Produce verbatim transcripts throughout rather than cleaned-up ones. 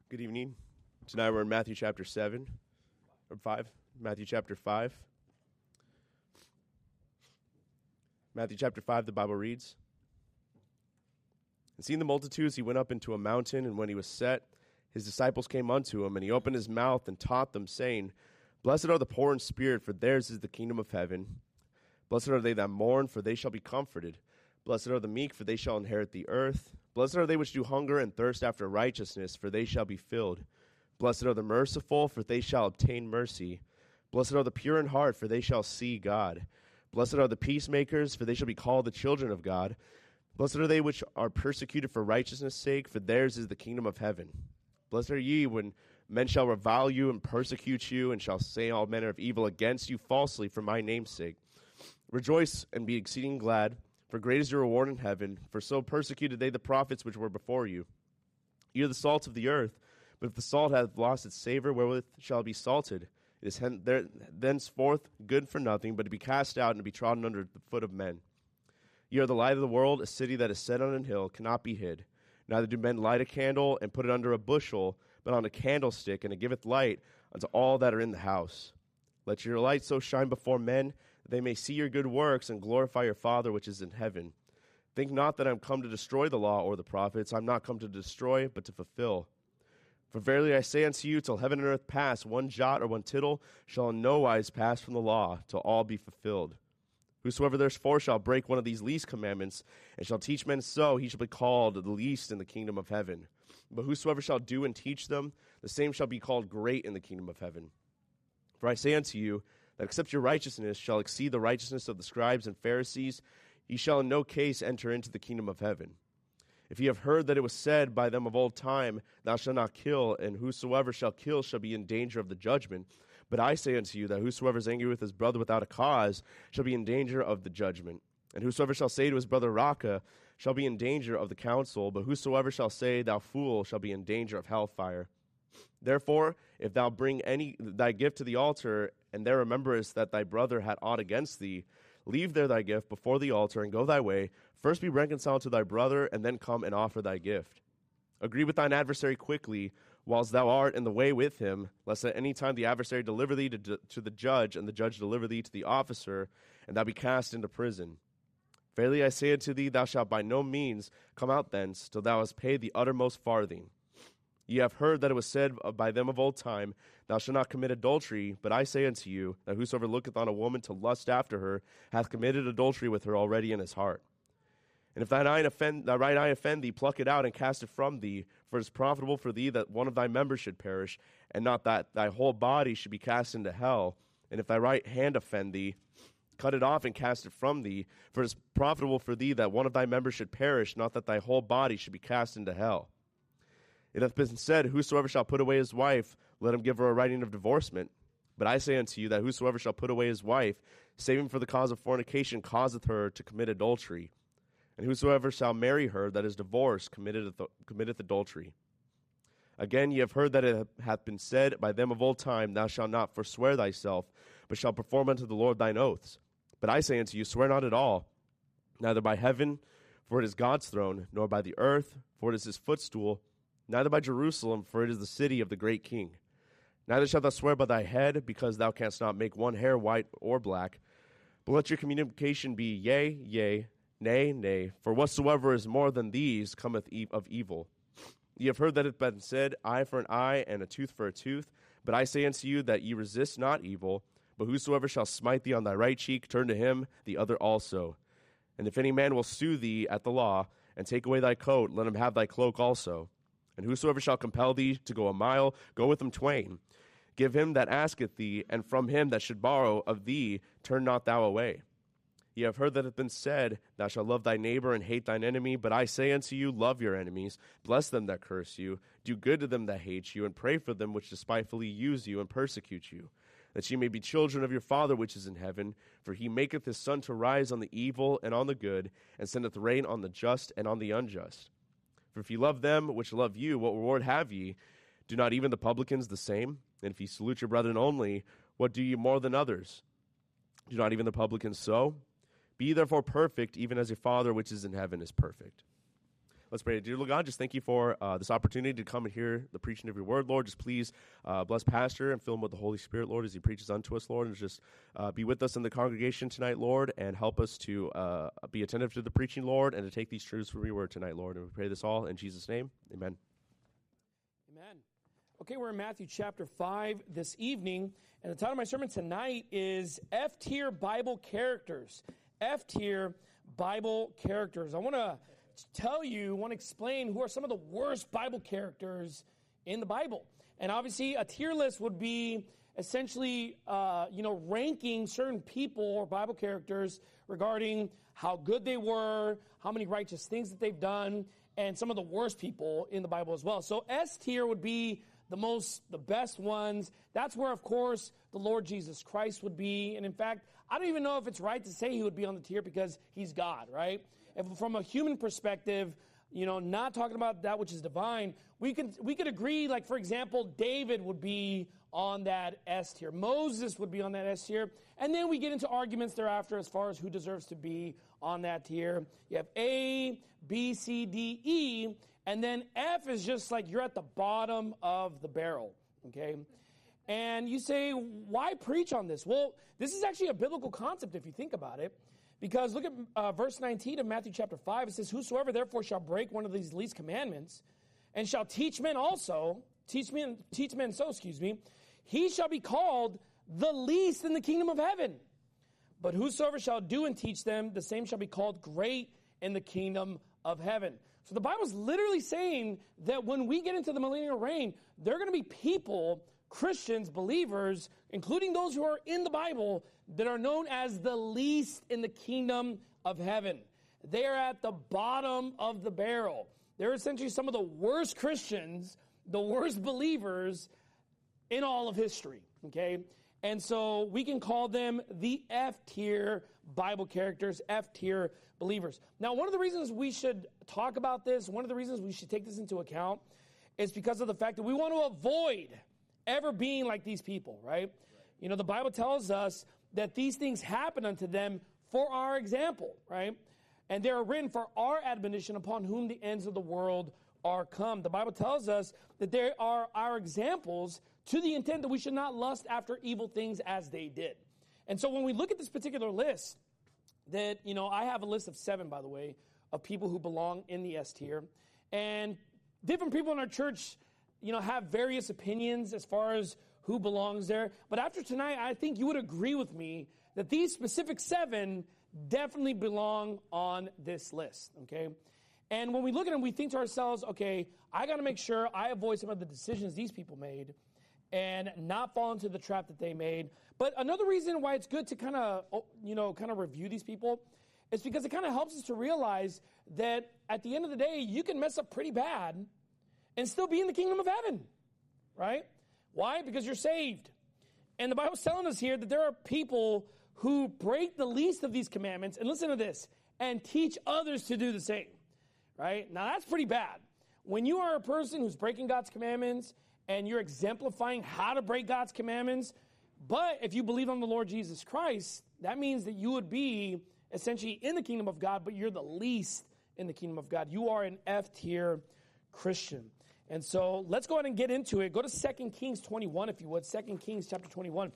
Good evening. Tonight we're in Matthew chapter seven, or five. Matthew chapter five. Matthew chapter five, the Bible reads, And seeing the multitudes, he went up into a mountain, and when he was set, his disciples came unto him, and he opened his mouth and taught them, saying, Blessed are the poor in spirit, for theirs is the kingdom of heaven. Blessed are they that mourn, for they shall be comforted. Blessed are the meek, for they shall inherit the earth. Blessed are they which do hunger and thirst after righteousness, for they shall be filled. Blessed are the merciful, for they shall obtain mercy. Blessed are the pure in heart, for they shall see God. Blessed are the peacemakers, for they shall be called the children of God. Blessed are they which are persecuted for righteousness' sake, for theirs is the kingdom of heaven. Blessed are ye when men shall revile you and persecute you, and shall say all manner of evil against you falsely for my name's sake. Rejoice and be exceeding glad, for great is your reward in heaven, for so persecuted they the prophets which were before you. You are the salt of the earth, but if the salt hath lost its savor, wherewith shall it be salted? It is hen- there, thenceforth good for nothing, but to be cast out and to be trodden under the foot of men. You are the light of the world. A city that is set on an hill cannot be hid. Neither do men light a candle and put it under a bushel, but on a candlestick, and it giveth light unto all that are in the house. Let your light so shine before men, that they may see your good works and glorify your Father which is in heaven. Think not that I am come to destroy the law or the prophets. I am not come to destroy, but to fulfill. For verily I say unto you, till heaven and earth pass, one jot or one tittle shall in no wise pass from the law, till all be fulfilled. Whosoever therefore shall break one of these least commandments, and shall teach men so, he shall be called the least in the kingdom of heaven. But whosoever shall do and teach them, the same shall be called great in the kingdom of heaven. For I say unto you, that except your righteousness shall exceed the righteousness of the scribes and Pharisees, ye shall in no case enter into the kingdom of heaven. If ye have heard that it was said by them of old time, Thou shalt not kill, and whosoever shall kill shall be in danger of the judgment. But I say unto you, that whosoever is angry with his brother without a cause shall be in danger of the judgment. And whosoever shall say to his brother, Raca, shall be in danger of the council. But whosoever shall say, Thou fool, shall be in danger of hellfire. Therefore, if thou bring any thy gift to the altar, and there rememberest that thy brother had aught against thee, leave there thy gift before the altar, and go thy way. First be reconciled to thy brother, and then come and offer thy gift. Agree with thine adversary quickly, whilst thou art in the way with him, lest at any time the adversary deliver thee to, to the judge, and the judge deliver thee to the officer, and thou be cast into prison. Verily I say unto thee, thou shalt by no means come out thence, till thou hast paid the uttermost farthing. Ye have heard that it was said by them of old time, Thou shalt not commit adultery. But I say unto you, that whosoever looketh on a woman to lust after her hath committed adultery with her already in his heart. And if thine eye offend, thy right eye offend thee, pluck it out and cast it from thee. For it is profitable for thee that one of thy members should perish, and not that thy whole body should be cast into hell. And if thy right hand offend thee, cut it off and cast it from thee. For it is profitable for thee that one of thy members should perish, not that thy whole body should be cast into hell. It hath been said, Whosoever shall put away his wife, let him give her a writing of divorcement. But I say unto you, that whosoever shall put away his wife, saving for the cause of fornication, causeth her to commit adultery. And whosoever shall marry her that is divorced committeth, committeth adultery. Again, ye have heard that it hath been said by them of old time, Thou shalt not forswear thyself, but shalt perform unto the Lord thine oaths. But I say unto you, swear not at all, neither by heaven, for it is God's throne, nor by the earth, for it is his footstool, neither by Jerusalem, for it is the city of the great king. Neither shalt thou swear by thy head, because thou canst not make one hair white or black. But let your communication be yea, yea, nay, nay. For whatsoever is more than these cometh of evil. Ye have heard that it hath been said, Eye for an eye, and a tooth for a tooth. But I say unto you, that ye resist not evil. But whosoever shall smite thee on thy right cheek, turn to him the other also. And if any man will sue thee at the law, and take away thy coat, let him have thy cloak also. And whosoever shall compel thee to go a mile, go with him twain. Give him that asketh thee, and from him that should borrow of thee, turn not thou away. Ye have heard that it hath been said, Thou shalt love thy neighbor and hate thine enemy. But I say unto you, love your enemies, bless them that curse you, do good to them that hate you, and pray for them which despitefully use you and persecute you, that ye may be children of your Father which is in heaven. For he maketh his sun to rise on the evil and on the good, and sendeth rain on the just and on the unjust. For if ye love them which love you, what reward have ye? Do not even the publicans the same? And if ye salute your brethren only, what do ye more than others? Do not even the publicans so? Be therefore perfect, even as your Father which is in heaven is perfect. Let's pray. Dear Lord God, just thank you for uh, this opportunity to come and hear the preaching of your word, Lord. Just please uh, bless Pastor and fill him with the Holy Spirit, Lord, as he preaches unto us, Lord. And just uh, be with us in the congregation tonight, Lord, and help us to uh, be attentive to the preaching, Lord, and to take these truths from your word tonight, Lord. And we pray this all in Jesus' name. Amen. Amen. Okay, we're in Matthew chapter five this evening, and the title of my sermon tonight is F-tier Bible characters. F-tier Bible characters. I want to tell you, want to explain who are some of the worst Bible characters in the Bible. And obviously, a tier list would be essentially, uh, you know, ranking certain people or Bible characters regarding how good they were, how many righteous things that they've done, and some of the worst people in the Bible as well. So S tier would be the most, the best ones. That's where, of course, the Lord Jesus Christ would be. And in fact, I don't even know if it's right to say he would be on the tier because he's God, right? If from a human perspective, you know, not talking about that which is divine, we can we could agree, like, for example, David would be on that S tier. Moses would be on that S tier. And then we get into arguments thereafter as far as who deserves to be on that tier. You have A, B, C, D, E, and then F is just like you're at the bottom of the barrel, okay? And you say, why preach on this? Well, this is actually a biblical concept if you think about it. Because look at uh, verse nineteen of Matthew chapter five. It says, whosoever therefore shall break one of these least commandments and shall teach men also, teach men, teach men so, excuse me, he shall be called the least in the kingdom of heaven. But whosoever shall do and teach them, the same shall be called great in the kingdom of heaven. So the Bible's literally saying that when we get into the millennial reign, there are going to be people, Christians, believers, including those who are in the Bible, that are known as the least in the kingdom of heaven. They are at the bottom of the barrel. They're essentially some of the worst Christians, the worst believers in all of history, okay? And so we can call them the F-tier Bible characters, F-tier believers. Now, one of the reasons we should talk about this, one of the reasons we should take this into account is because of the fact that we want to avoid ever being like these people, right? right? You know, the Bible tells us that these things happen unto them for our example, right? And they are written for our admonition upon whom the ends of the world are come. The Bible tells us that they are our examples to the intent that we should not lust after evil things as they did. And so when we look at this particular list, that, you know, I have a list of seven, by the way, of people who belong in the S tier. And different people in our church, you know, have various opinions as far as who belongs there. But after tonight, I think you would agree with me that these specific seven definitely belong on this list, okay? And when we look at them, we think to ourselves, okay, I got to make sure I avoid some of the decisions these people made and not fall into the trap that they made. But another reason why it's good to kind of, you know, kind of review these people is because it kind of helps us to realize that at the end of the day, you can mess up pretty bad and still be in the kingdom of heaven, right? Why? Because you're saved. And the Bible's telling us here that there are people who break the least of these commandments, and listen to this, and teach others to do the same, right? Now, that's pretty bad. When you are a person who's breaking God's commandments and you're exemplifying how to break God's commandments, but if you believe on the Lord Jesus Christ, that means that you would be essentially in the kingdom of God, but you're the least in the kingdom of God. You are an F-tier Christian. And so let's go ahead and get into it. Go to Second Kings twenty-one, if you would. Second Kings chapter twenty-one.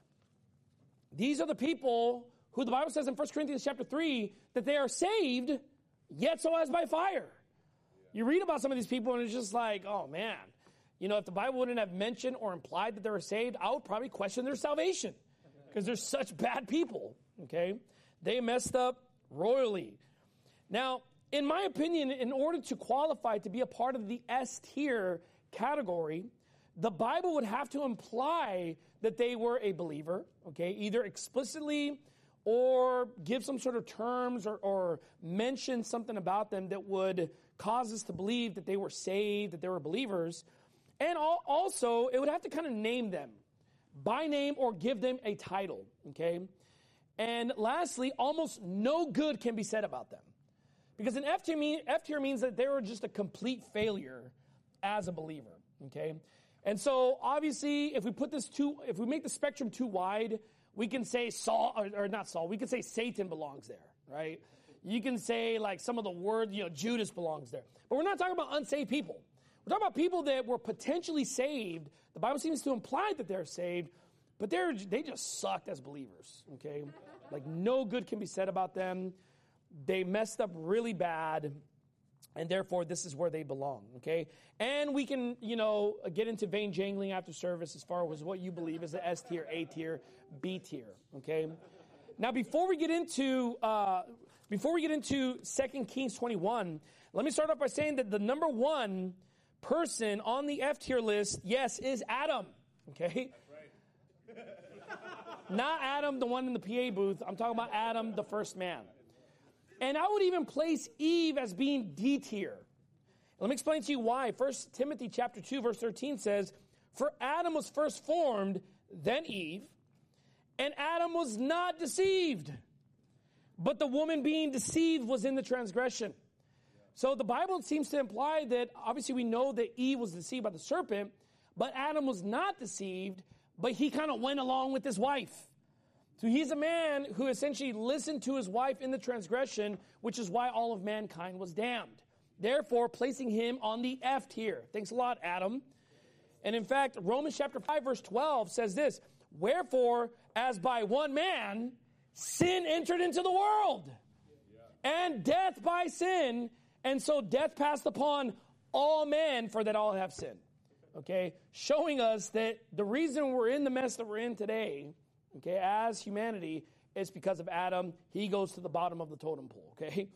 These are the people who the Bible says in First Corinthians chapter three that they are saved, yet so as by fire. You read about some of these people and it's just like, oh man. You know, if the Bible wouldn't have mentioned or implied that they were saved, I would probably question their salvation because they're such bad people, okay? They messed up royally. Now, in my opinion, in order to qualify to be a part of the S-tier category, the Bible would have to imply that they were a believer, okay, either explicitly or give some sort of terms or, or mention something about them that would cause us to believe that they were saved, that they were believers. And also, it would have to kind of name them by name or give them a title, okay? And lastly, almost no good can be said about them. Because an F tier, mean, F tier means that they were just a complete failure as a believer, okay? And so, obviously, if we put this too, if we make the spectrum too wide, we can say Saul, or, or not Saul, we can say Satan belongs there, right? You can say like some of the words, you know, Judas belongs there. But we're not talking about unsaved people. We're talking about people that were potentially saved. The Bible seems to imply that they're saved, but they're they just sucked as believers, okay? Like no good can be said about them. They messed up really bad, and therefore this is where they belong, okay? And we can, you know, get into vain jangling after service as far as what you believe is the S tier, A tier, B tier, okay? Now, before we get into uh, before we get into Second Kings twenty-one, let me start off by saying that the number one person on the F tier list, yes, is Adam, okay? That's right. Not Adam, the one in the P A booth. I'm talking about Adam, the first man. And I would even place Eve as being D tier. Let me explain to you why. First Timothy chapter two, verse thirteen says, "For Adam was first formed, then Eve, and Adam was not deceived. But the woman being deceived was in the transgression." So the Bible seems to imply that obviously we know that Eve was deceived by the serpent, but Adam was not deceived, but he kind of went along with his wife. So he's a man who essentially listened to his wife in the transgression, which is why all of mankind was damned. Therefore, placing him on the F tier. Thanks a lot, Adam. And in fact, Romans chapter five, verse twelve says this, "Wherefore, as by one man, sin entered into the world, and death by sin, and so death passed upon all men, for that all have sinned." Okay? Showing us that the reason we're in the mess that we're in today, okay, as humanity, is because of Adam. He goes to the bottom of the totem pole, okay? Amen.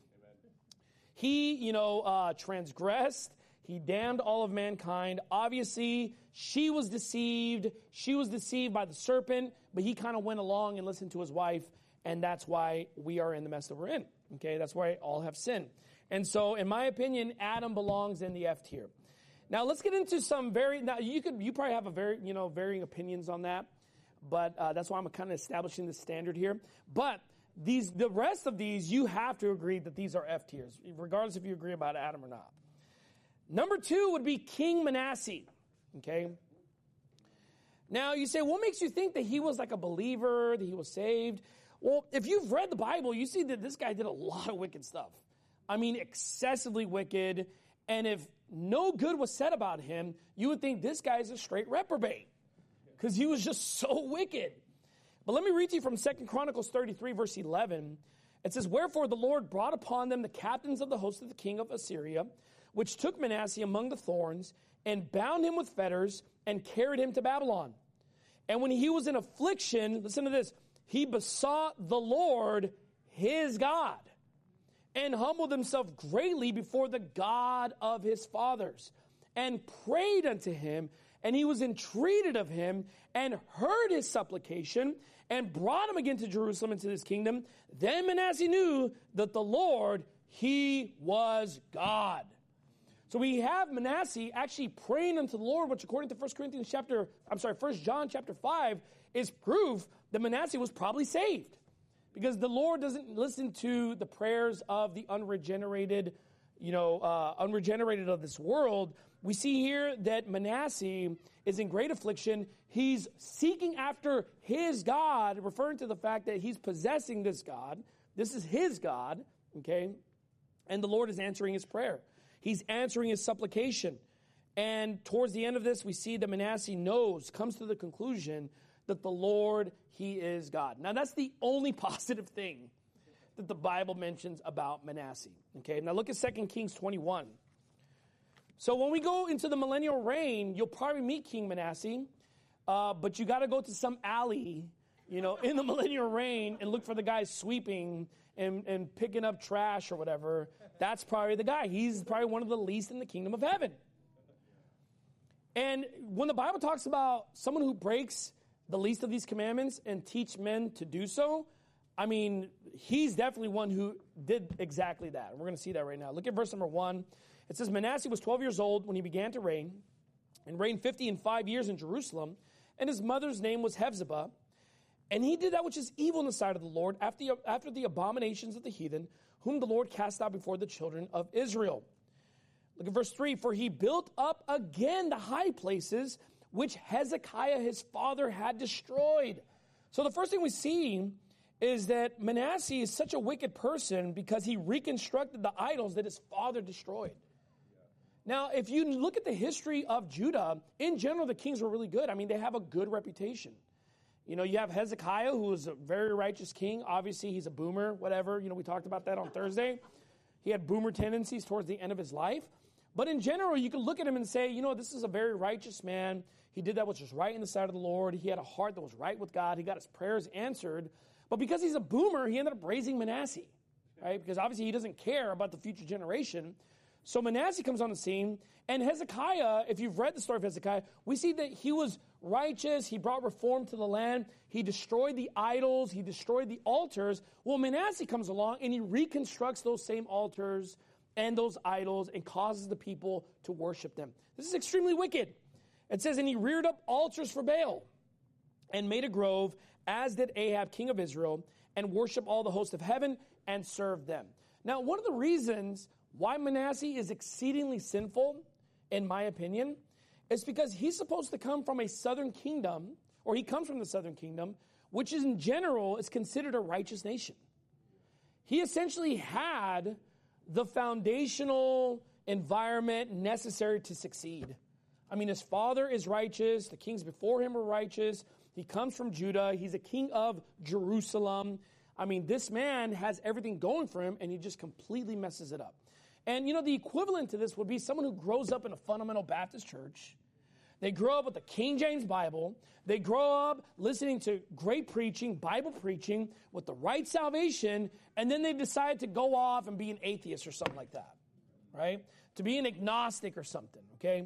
He, you know, uh, transgressed. He damned all of mankind. Obviously, she was deceived. She was deceived by the serpent, but he kind of went along and listened to his wife, and that's why we are in the mess that we're in, okay? That's why all have sinned. And so, in my opinion, Adam belongs in the F tier. Now, let's get into some very, now you could, you probably have a very, you know, varying opinions on that. But uh, that's why I'm kind of establishing the standard here. But these, the rest of these, you have to agree that these are F tiers, regardless if you agree about Adam or not. Number two would be King Manasseh, okay? Now, you say, what makes you think that he was like a believer, that he was saved? Well, if you've read the Bible, you see that this guy did a lot of wicked stuff. I mean, excessively wicked. And if no good was said about him, you would think this guy is a straight reprobate, because he was just so wicked. But let me read to you from Second Chronicles thirty-three, verse eleven. It says, "Wherefore the Lord brought upon them the captains of the host of the king of Assyria, which took Manasseh among the thorns, and bound him with fetters, and carried him to Babylon. And when he was in affliction," listen to this, "he besought the Lord his God, and humbled himself greatly before the God of his fathers, and prayed unto him, and he was entreated of him, and heard his supplication, and brought him again to Jerusalem into his kingdom. Then Manasseh knew that the Lord, he was God." So we have Manasseh actually praying unto the Lord, which according to First Corinthians chapter, I'm sorry, First John chapter five, is proof that Manasseh was probably saved. Because the Lord doesn't listen to the prayers of the unregenerated, you know, uh, unregenerated of this world. We see here that Manasseh is in great affliction. He's seeking after his God, referring to the fact that he's possessing this God. This is his God, okay? And the Lord is answering his prayer. He's answering his supplication. And towards the end of this, we see that Manasseh knows, comes to the conclusion that the Lord, he is God. Now, that's the only positive thing that the Bible mentions about Manasseh, okay? Now, look at Second Kings twenty-one. So when we go into the millennial reign, you'll probably meet King Manasseh, uh, but you got to go to some alley, you know, in the millennial reign and look for the guy sweeping and, and picking up trash or whatever. That's probably the guy. He's probably one of the least in the kingdom of heaven. And when the Bible talks about someone who breaks the least of these commandments and teach men to do so, I mean, he's definitely one who did exactly that. We're going to see that right now. Look at verse number one. It says, "Manasseh was twelve years old when he began to reign, and reigned fifty and five years in Jerusalem, and his mother's name was Hephzibah. And he did that which is evil in the sight of the Lord, after the, after the abominations of the heathen, whom the Lord cast out before the children of Israel." Look at verse three. "For he built up again the high places which Hezekiah his father had destroyed." So the first thing we see is that Manasseh is such a wicked person because he reconstructed the idols that his father destroyed. Now, if you look at the history of Judah, in general, the kings were really good. I mean, they have a good reputation. You know, you have Hezekiah, who was a very righteous king. Obviously, he's a boomer, whatever. You know, we talked about that on Thursday. He had boomer tendencies towards the end of his life. But in general, you can look at him and say, you know, this is a very righteous man. He did that which was right in the sight of the Lord. He had a heart that was right with God. He got his prayers answered. But because he's a boomer, he ended up raising Manasseh, right? Because obviously he doesn't care about the future generation. So Manasseh comes on the scene, and Hezekiah, if you've read the story of Hezekiah, we see that he was righteous. He brought reform to the land. He destroyed the idols. He destroyed the altars. Well, Manasseh comes along, and he reconstructs those same altars and those idols and causes the people to worship them. This is extremely wicked. It says, and he reared up altars for Baal and made a grove, as did Ahab, king of Israel, and worship all the host of heaven and serve them. Now, one of the reasons why Manasseh is exceedingly sinful, in my opinion, is because he's supposed to come from a southern kingdom, or he comes from the southern kingdom, which in general is considered a righteous nation. He essentially had the foundational environment necessary to succeed. I mean, his father is righteous. The kings before him were righteous. He comes from Judah. He's a king of Jerusalem. I mean, this man has everything going for him, and he just completely messes it up. And, you know, the equivalent to this would be someone who grows up in a fundamental Baptist church. They grow up with the King James Bible. They grow up listening to great preaching, Bible preaching, with the right salvation, and then they decide to go off and be an atheist or something like that, right? To be an agnostic or something, okay?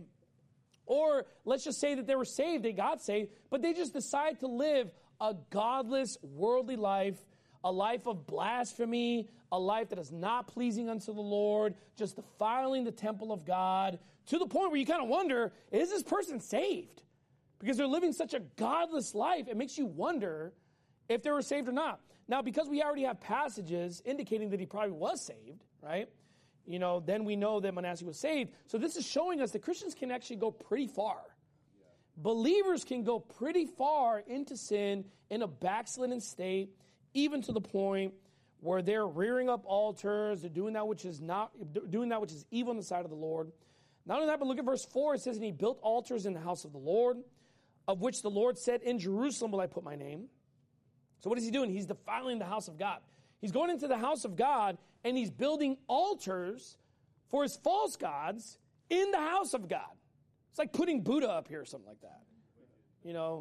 Or let's just say that they were saved, they got saved, but they just decide to live a godless, worldly life, a life of blasphemy, a life that is not pleasing unto the Lord, just defiling the temple of God, to the point where you kind of wonder, is this person saved? Because they're living such a godless life, it makes you wonder if they were saved or not. Now, because we already have passages indicating that he probably was saved, right? You know, then we know that Manasseh was saved. So this is showing us that Christians can actually go pretty far. Yeah. Believers can go pretty far into sin in a backslidden state, even to the point where they're rearing up altars, they're doing that which is not doing that which is evil in the sight of the Lord. Not only that, but look at verse four. It says, and he built altars in the house of the Lord, of which the Lord said, in Jerusalem will I put my name. So what is he doing? He's defiling the house of God. He's going into the house of God, and he's building altars for his false gods in the house of God. It's like putting Buddha up here or something like that. You know,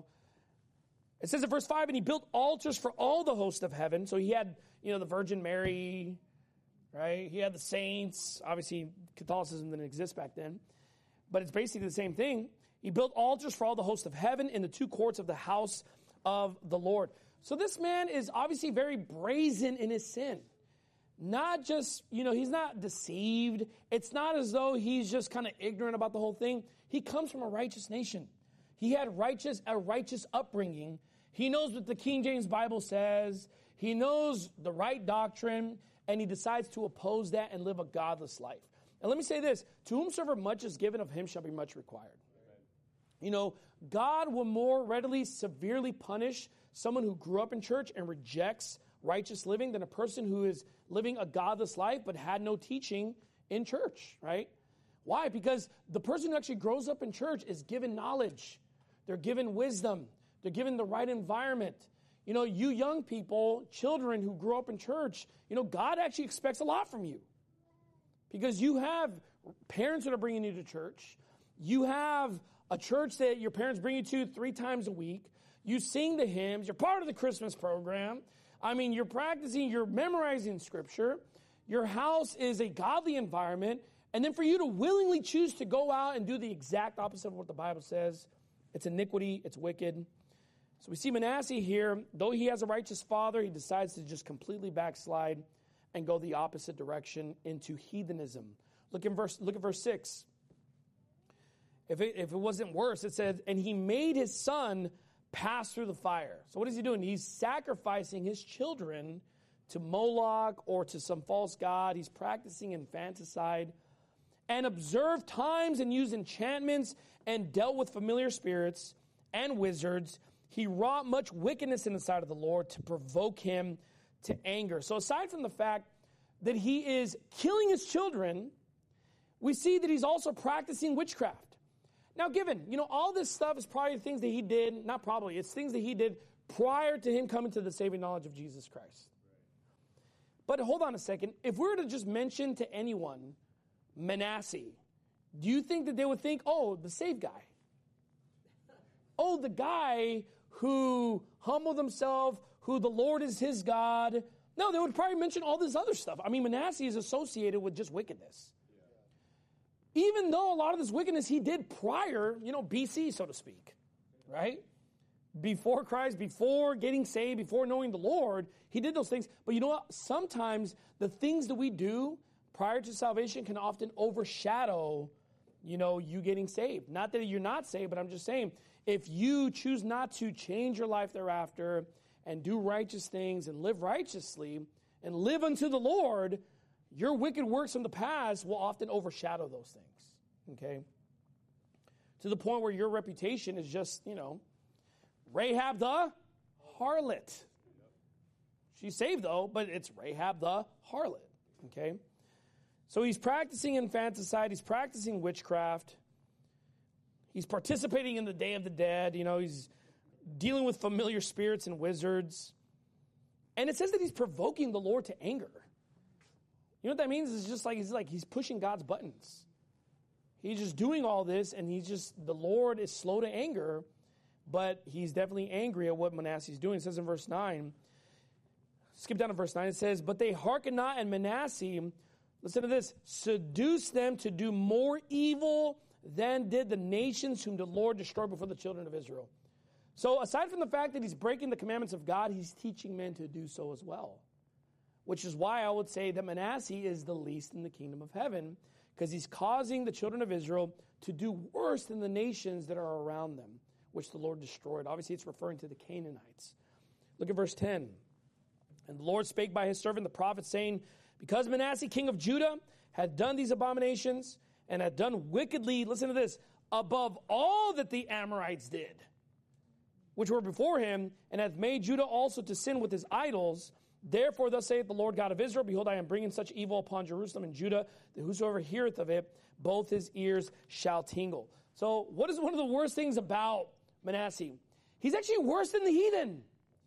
it says in verse five, and he built altars for all the host of heaven. So he had, you know, the Virgin Mary, right? He had the saints. Obviously, Catholicism didn't exist back then. But it's basically the same thing. He built altars for all the host of heaven in the two courts of the house of the Lord. So this man is obviously very brazen in his sin. Not just, you know, he's not deceived. It's not as though he's just kind of ignorant about the whole thing. He comes from a righteous nation. He had righteous a righteous upbringing. He knows what the King James Bible says. He knows the right doctrine, and he decides to oppose that and live a godless life. And let me say this, to whomsoever much is given, of him shall be much required. Amen. You know, God will more readily severely punish someone who grew up in church and rejects righteous living than a person who is living a godless life but had no teaching in church, right? Why? Because the person who actually grows up in church is given knowledge. They're given wisdom. They're given the right environment. You know, you young people, children who grew up in church, you know, God actually expects a lot from you. Because you have parents that are bringing you to church. You have a church that your parents bring you to three times a week. You sing the hymns. You're part of the Christmas program. I mean, you're practicing, you're memorizing Scripture. Your house is a godly environment. And then for you to willingly choose to go out and do the exact opposite of what the Bible says, it's iniquity, it's wicked. So we see Manasseh here, though he has a righteous father, he decides to just completely backslide and go the opposite direction into heathenism. Look in verse, look at verse six. If it, if it wasn't worse, it says, and he made his son pass through the fire. So what is he doing? He's sacrificing his children to Moloch or to some false god. He's practicing infanticide and observed times and used enchantments and dealt with familiar spirits and wizards. he wrought much wickedness in the sight of the Lord to provoke him to anger. So aside from the fact that he is killing his children, we see that he's also practicing witchcraft. Now, given, you know, all this stuff is probably things that he did, not probably, it's things that he did prior to him coming to the saving knowledge of Jesus Christ. But hold on a second. If we were to just mention to anyone Manasseh, do you think that they would think, oh, the saved guy? Oh, the guy who humbled himself, who the Lord is his God. No, they would probably mention all this other stuff. I mean, Manasseh is associated with just wickedness. Yeah. Even though a lot of this wickedness he did prior, you know, B C, so to speak, right? Before Christ, before getting saved, before knowing the Lord, he did those things. But you know what? Sometimes the things that we do prior to salvation can often overshadow, you know, you getting saved. Not that you're not saved, but I'm just saying, if you choose not to change your life thereafter and do righteous things and live righteously and live unto the Lord, your wicked works from the past will often overshadow those things, okay? To the point where your reputation is just, you know, Rahab the harlot. She's saved, though, but it's Rahab the harlot, okay? So he's practicing infanticide. He's practicing witchcraft. He's participating in the Day of the Dead. You know, he's dealing with familiar spirits and wizards. And it says that he's provoking the Lord to anger. You know what that means? It's just like he's like he's pushing God's buttons. He's just doing all this, and he's just, the Lord is slow to anger, but he's definitely angry at what Manasseh is doing. It says in verse nine, skip down to verse nine, it says, but they hearken not, and Manasseh, listen to this, seduced them to do more evil than did the nations whom the Lord destroyed before the children of Israel. So aside from the fact that he's breaking the commandments of God, he's teaching men to do so as well. Which is why I would say that Manasseh is the least in the kingdom of heaven, because he's causing the children of Israel to do worse than the nations that are around them, which the Lord destroyed. Obviously, it's referring to the Canaanites. Look at verse ten. And the Lord spake by his servant the prophet, saying, because Manasseh, king of Judah, had done these abominations, and had done wickedly, listen to this, above all that the Amorites did, which were before him, and hath made Judah also to sin with his idols. Therefore, thus saith the Lord God of Israel, behold, I am bringing such evil upon Jerusalem and Judah, that whosoever heareth of it, both his ears shall tingle. So, what is one of the worst things about Manasseh? He's actually worse than the heathen.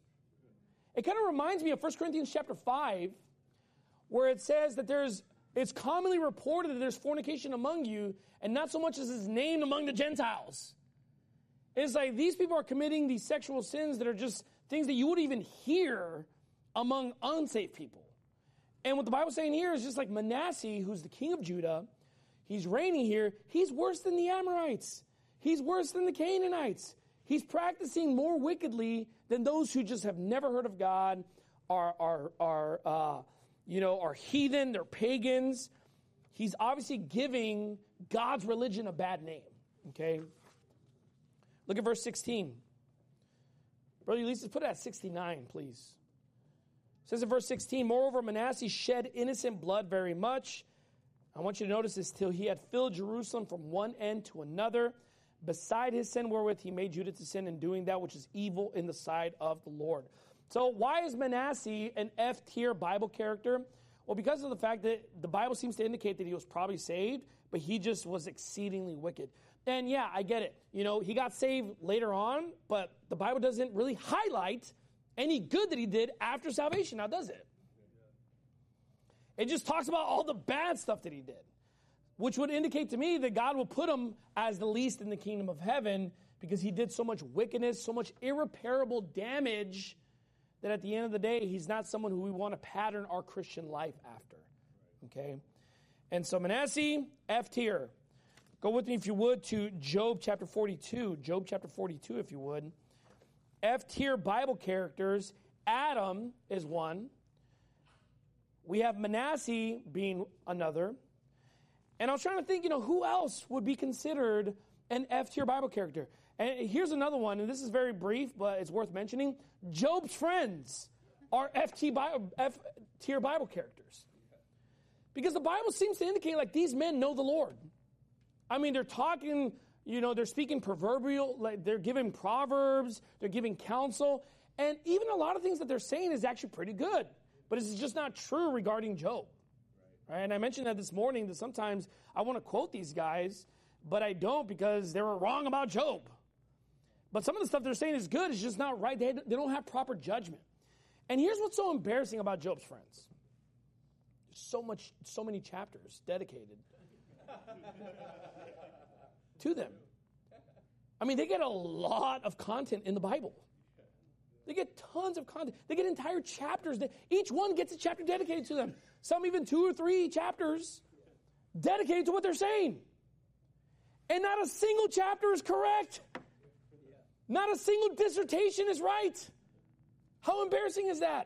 It kind of reminds me of First Corinthians chapter five, where it says that there's, it's commonly reported that there's fornication among you, and not so much as is named among the Gentiles. It's like these people are committing these sexual sins that are just things that you wouldn't even hear among unsafe people. And what the Bible's saying here is just like Manasseh, who's the king of Judah, he's reigning here, he's worse than the Amorites. He's worse than the Canaanites. He's practicing more wickedly than those who just have never heard of God, are, are, are uh, you know, are heathen, they're pagans. He's obviously giving God's religion a bad name, okay? Look at verse sixteen. Brother Ulysses, put it at sixty-nine, please. It says in verse sixteen, moreover, Manasseh shed innocent blood very much. I want you to notice this, till he had filled Jerusalem from one end to another. Beside his sin wherewith he made Judah to sin in doing that which is evil in the sight of the Lord. So why is Manasseh an F-tier Bible character? Well, because of the fact that the Bible seems to indicate that he was probably saved, but he just was exceedingly wicked. And yeah, I get it. You know, he got saved later on, but the Bible doesn't really highlight any good that he did after salvation, now does it? It just talks about all the bad stuff that he did, which would indicate to me that God will put him as the least in the kingdom of heaven because he did so much wickedness, so much irreparable damage that at the end of the day, he's not someone who we want to pattern our Christian life after, okay? And so Manasseh, F tier. Go with me, if you would, to Job chapter forty-two. Job chapter forty-two, if you would. F-tier Bible characters. Adam is one. We have Manasseh being another. And I was trying to think, you know, who else would be considered an F-tier Bible character? And here's another one, and this is very brief, but it's worth mentioning. Job's friends are F-tier Bible characters. Because the Bible seems to indicate like these men know the Lord. I mean, they're talking You know, they're speaking proverbial, like they're giving proverbs, they're giving counsel, and even a lot of things that they're saying is actually pretty good. But it's just not true regarding Job. Right. Right? And I mentioned that this morning that sometimes I want to quote these guys, but I don't because they were wrong about Job. But some of the stuff they're saying is good, it's just not right. They, they don't have proper judgment. And here's what's so embarrassing about Job's friends. There's so much, so many chapters dedicated to them. I mean, they get a lot of content in the Bible. They get tons of content. They get entire chapters. Each one gets a chapter dedicated to them. Some even two or three chapters dedicated to what they're saying. And not a single chapter is correct. Not a single dissertation is right. How embarrassing is that?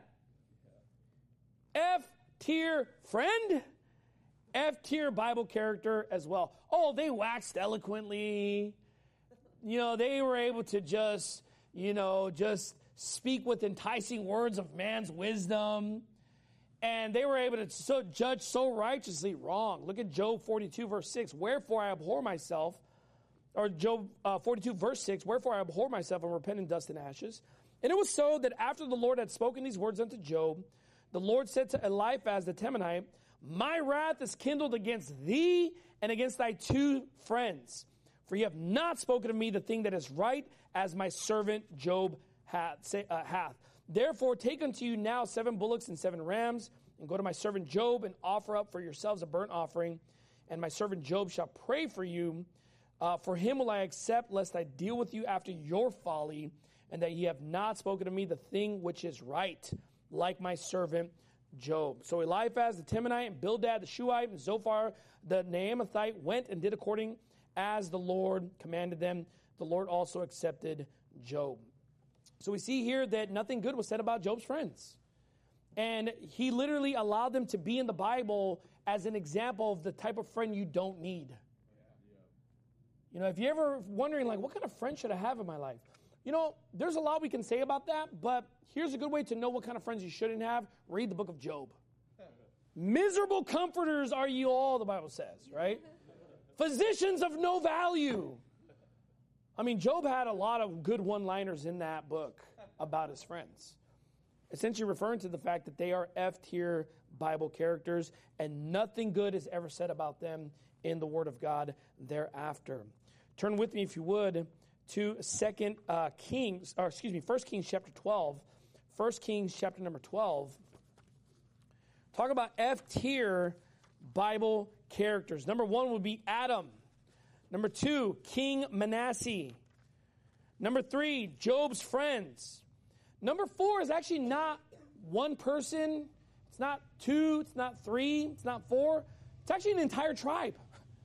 F-tier friend, F-tier Bible character as well. Oh, they waxed eloquently. You know, they were able to just, you know, just speak with enticing words of man's wisdom. And they were able to so judge so righteously. Wrong. Look at Job forty-two, verse six. Wherefore I abhor myself. Or Job uh, forty-two, verse six. Wherefore I abhor myself and repent in dust and ashes. And it was so that after the Lord had spoken these words unto Job, the Lord said to Eliphaz the Temanite, my wrath is kindled against thee and against thy two friends. For ye have not spoken of me the thing that is right, as my servant Job hath. Say, uh, hath. Therefore take unto you now seven bullocks and seven rams, and go to my servant Job, and offer up for yourselves a burnt offering. And my servant Job shall pray for you. Uh, for him will I accept, lest I deal with you after your folly, and that ye have not spoken to me the thing which is right, like my servant Job. So Eliphaz the Temanite, and Bildad the Shuhite, and Zophar the Naamathite went and did according as the Lord commanded them. The Lord also accepted Job. So we see here that nothing good was said about Job's friends. And he literally allowed them to be in the Bible as an example of the type of friend you don't need. You know, if you're ever wondering, like, what kind of friend should I have in my life? You know, there's a lot we can say about that, but here's a good way to know what kind of friends you shouldn't have. Read the book of Job. Miserable comforters are you all, the Bible says, right? Physicians of no value. I mean, Job had a lot of good one-liners in that book about his friends, essentially referring to the fact that they are F-tier Bible characters, and nothing good is ever said about them in the Word of God thereafter. Turn with me, if you would, to Second uh, Kings, or excuse me, First Kings chapter twelve. First Kings chapter number twelve. Talk about F-tier Bible characters. Number one would be Adam. Number two, King Manasseh. Number three, Job's friends. Number four is actually not one person. It's not two. It's not three. It's not four. It's actually an entire tribe.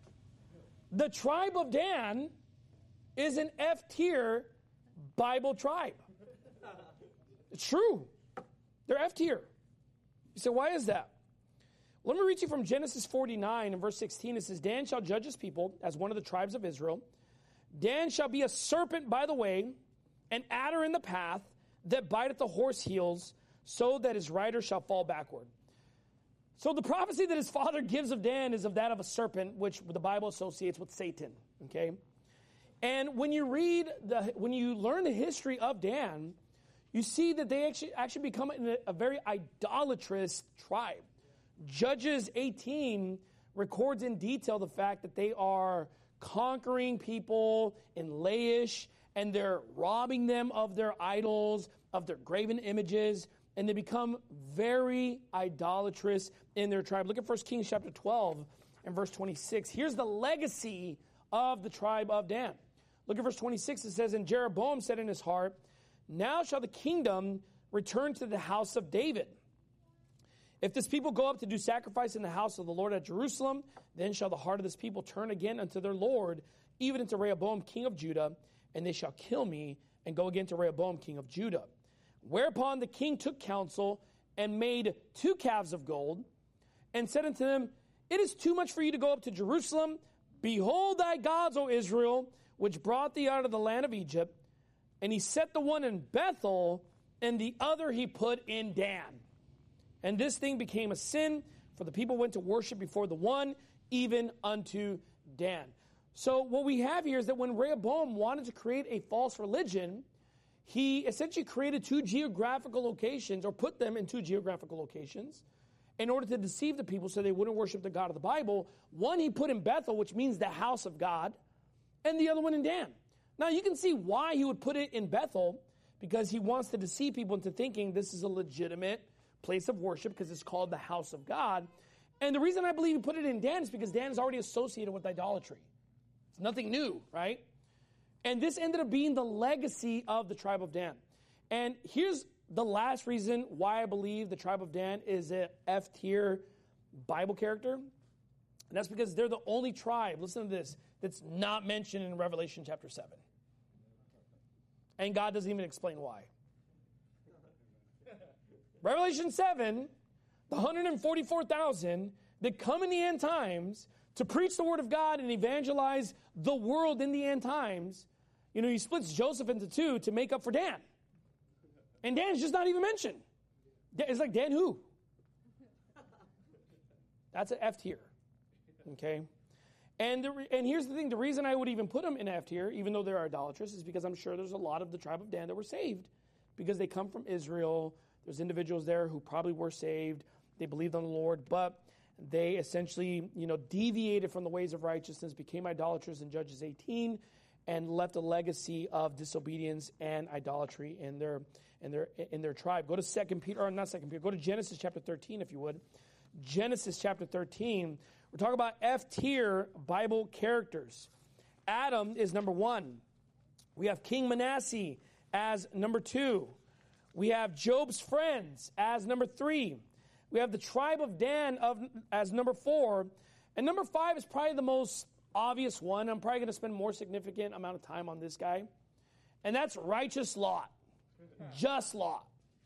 The tribe of Dan is an F-tier Bible tribe. It's true. They're F-tier. You say, why is that? Let me read you from Genesis forty-nine and verse sixteen. It says, Dan shall judge his people as one of the tribes of Israel. Dan shall be a serpent by the way, an adder in the path, that biteth the horse heels, so that his rider shall fall backward. So the prophecy that his father gives of Dan is of that of a serpent, which the Bible associates with Satan. Okay? And when you read, the, when you learn the history of Dan, you see that they actually, actually become a, a very idolatrous tribe. Judges eighteen records in detail the fact that they are conquering people in Laish, and they're robbing them of their idols, of their graven images, and they become very idolatrous in their tribe. Look at First Kings chapter twelve and verse twenty-six. Here's the legacy of the tribe of Dan. Look at verse twenty-six. It says, and Jeroboam said in his heart, now shall the kingdom return to the house of David. If this people go up to do sacrifice in the house of the Lord at Jerusalem, then shall the heart of this people turn again unto their Lord, even unto Rehoboam king of Judah, and they shall kill me, and go again to Rehoboam king of Judah. Whereupon the king took counsel, and made two calves of gold, and said unto them, it is too much for you to go up to Jerusalem. Behold thy gods, O Israel, which brought thee out of the land of Egypt. And he set the one in Bethel, and the other he put in Dan. And this thing became a sin, for the people went to worship before the one, even unto Dan. So what we have here is that when Rehoboam wanted to create a false religion, he essentially created two geographical locations, or put them in two geographical locations, in order to deceive the people so they wouldn't worship the God of the Bible. One he put in Bethel, which means the house of God, and the other one in Dan. Now you can see why he would put it in Bethel, because he wants to deceive people into thinking this is a legitimate place of worship because it's called the house of God. And the reason I believe he put it in Dan is because Dan is already associated with idolatry. It's nothing new, right? And this ended up being the legacy of the tribe of Dan. And here's the last reason why I believe the tribe of Dan is a F-tier Bible character. And that's because they're the only tribe, listen to this, that's not mentioned in Revelation chapter seven. And God doesn't even explain why. Revelation seven, the one hundred forty-four thousand that come in the end times to preach the word of God and evangelize the world in the end times, you know, he splits Joseph into two to make up for Dan. And Dan's just not even mentioned. It's like, Dan who? That's an F tier. Okay? And the, and here's the thing, the reason I would even put them in F tier, even though they're idolatrous, is because I'm sure there's a lot of the tribe of Dan that were saved because they come from Israel. There's individuals there who probably were saved. They believed on the Lord, but they essentially, you know, deviated from the ways of righteousness, became idolaters in Judges eighteen, and left a legacy of disobedience and idolatry in their in their in their tribe. Go to Second Peter, or not Second Peter. Go to Genesis chapter thirteen, if you would. Genesis chapter thirteen. We're talking about F-tier Bible characters. Adam is number one. We have King Manasseh as number two. We have Job's friends as number three. We have the tribe of Dan of, as number four. And number five is probably the most obvious one. I'm probably going to spend more significant amount of time on this guy. And that's righteous Lot. Just Lot.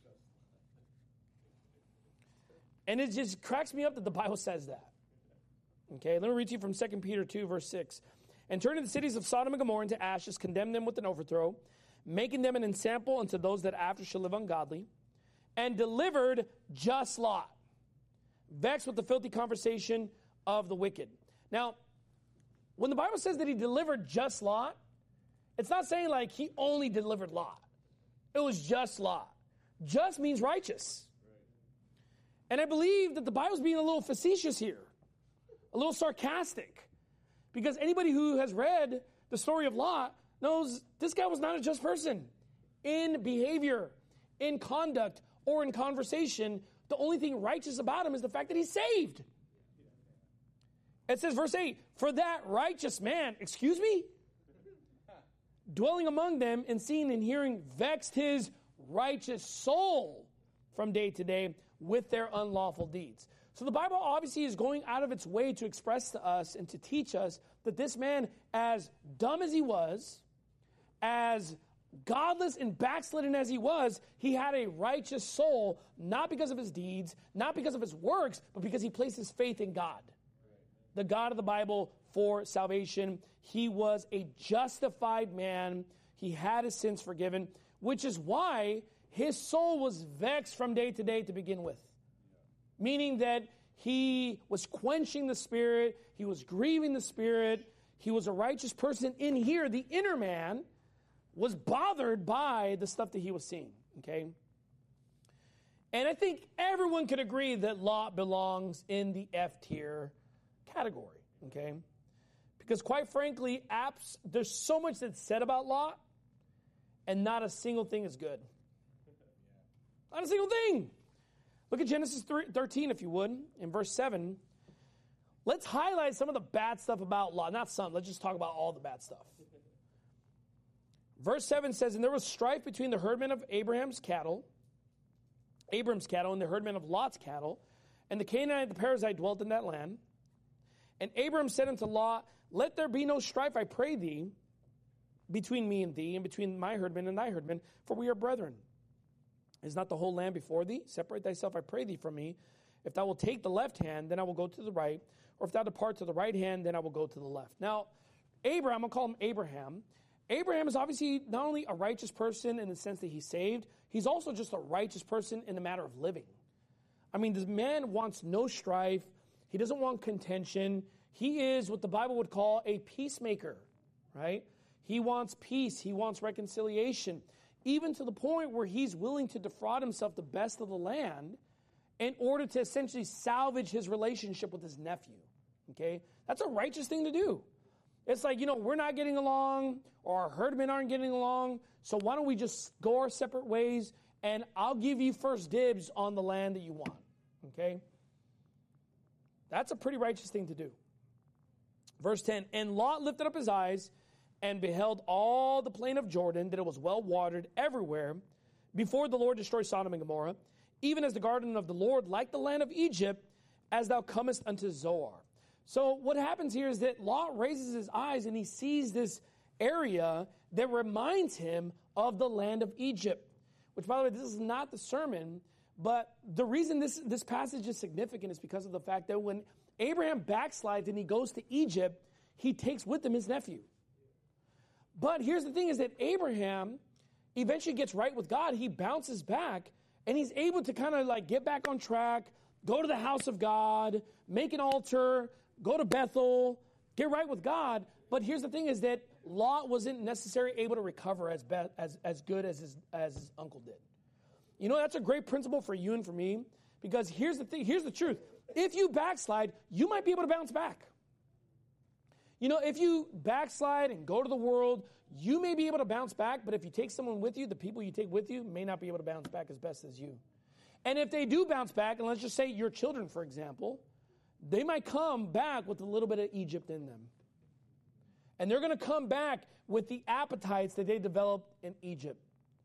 And it just cracks me up that the Bible says that. Okay, let me read to you from Second Peter two, verse six. And turning the cities of Sodom and Gomorrah into ashes, condemn them with an overthrow, making them an ensample unto those that after shall live ungodly, and delivered just Lot, vexed with the filthy conversation of the wicked. Now, when the Bible says that he delivered just Lot, it's not saying like he only delivered Lot. It was just Lot. Just means righteous. And I believe that the Bible's being a little facetious here, a little sarcastic, because anybody who has read the story of Lot knows this guy was not a just person in behavior, in conduct, or in conversation. The only thing righteous about him is the fact that he's saved. It says, verse eight, for that righteous man, excuse me, dwelling among them and seeing and hearing vexed his righteous soul from day to day with their unlawful deeds. So the Bible obviously is going out of its way to express to us and to teach us that this man, as dumb as he was, as godless and backslidden as he was, he had a righteous soul, not because of his deeds, not because of his works, but because he placed his faith in God, the God of the Bible, for salvation. He was a justified man. He had his sins forgiven, which is why his soul was vexed from day to day to begin with. Meaning that he was quenching the Spirit, he was grieving the Spirit, he was a righteous person in here. The inner man was bothered by the stuff that he was seeing, okay? And I think everyone could agree that Lot belongs in the F-tier category, okay? Because quite frankly, apps, there's so much that's said about Lot, and not a single thing is good. Not a single thing. Look at Genesis thirteen, if you would, in verse seven. Let's highlight some of the bad stuff about Lot. Not some, let's just talk about all the bad stuff. Verse seven says, and there was strife between the herdmen of Abraham's cattle, Abram's cattle, and the herdmen of Lot's cattle, and the Canaanite, the Perizzite, dwelt in that land. And Abram said unto Lot, let there be no strife, I pray thee, between me and thee, and between my herdmen and thy herdmen, for we are brethren. Is not the whole land before thee? Separate thyself, I pray thee, from me. If thou wilt take the left hand, then I will go to the right. Or if thou depart to the right hand, then I will go to the left. Now, Abraham, I'm going to call him Abraham. Abraham is obviously not only a righteous person in the sense that he's saved, he's also just a righteous person in the matter of living. I mean, this man wants no strife. He doesn't want contention. He is what the Bible would call a peacemaker, right? He wants peace. He wants reconciliation, even to the point where he's willing to defraud himself the best of the land in order to essentially salvage his relationship with his nephew, okay? That's a righteous thing to do. It's like, you know, we're not getting along, or our herdmen aren't getting along, so why don't we just go our separate ways, and I'll give you first dibs on the land that you want, okay? That's a pretty righteous thing to do. Verse ten, and Lot lifted up his eyes and beheld all the plain of Jordan, that it was well watered everywhere, before the Lord destroyed Sodom and Gomorrah, even as the garden of the Lord, like the land of Egypt, as thou comest unto Zoar. So what happens here is that Lot raises his eyes and he sees this area that reminds him of the land of Egypt. Which, by the way, this is not the sermon, but the reason this, this passage is significant is because of the fact that when Abraham backslides and he goes to Egypt, he takes with him his nephew. But here's the thing is that Abraham eventually gets right with God. He bounces back and he's able to kind of like get back on track, go to the house of God, make an altar, go to Bethel, get right with God. But here's the thing is that Lot wasn't necessarily able to recover as be- as, as good as his, as his uncle did. You know, that's a great principle for you and for me, because here's the thing, here's the truth. If you backslide, you might be able to bounce back. You know, if you backslide and go to the world, you may be able to bounce back, but if you take someone with you, the people you take with you may not be able to bounce back as best as you. And if they do bounce back, and let's just say your children, for example, they might come back with a little bit of Egypt in them. And they're going to come back with the appetites that they developed in Egypt.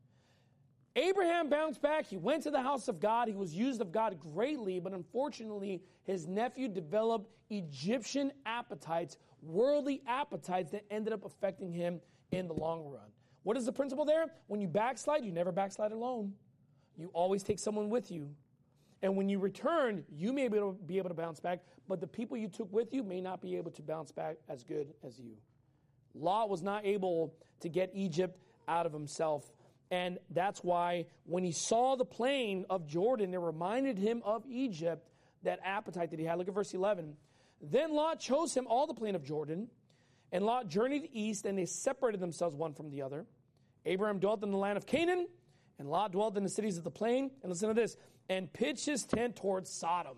Abraham bounced back. He went to the house of God. He was used of God greatly, but unfortunately, his nephew developed Egyptian appetites, worldly appetites that ended up affecting him in the long run. What is the principle there? When you backslide, you never backslide alone. You always take someone with you. And when you return, you may be able to, be able to bounce back, but the people you took with you may not be able to bounce back as good as you. Lot was not able to get Egypt out of himself. And that's why when he saw the plain of Jordan, it reminded him of Egypt, that appetite that he had. Look at verse eleven. Then Lot chose him all the plain of Jordan, and Lot journeyed east, and they separated themselves one from the other. Abraham dwelt in the land of Canaan, and Lot dwelt in the cities of the plain. And listen to this, and pitched his tent towards Sodom.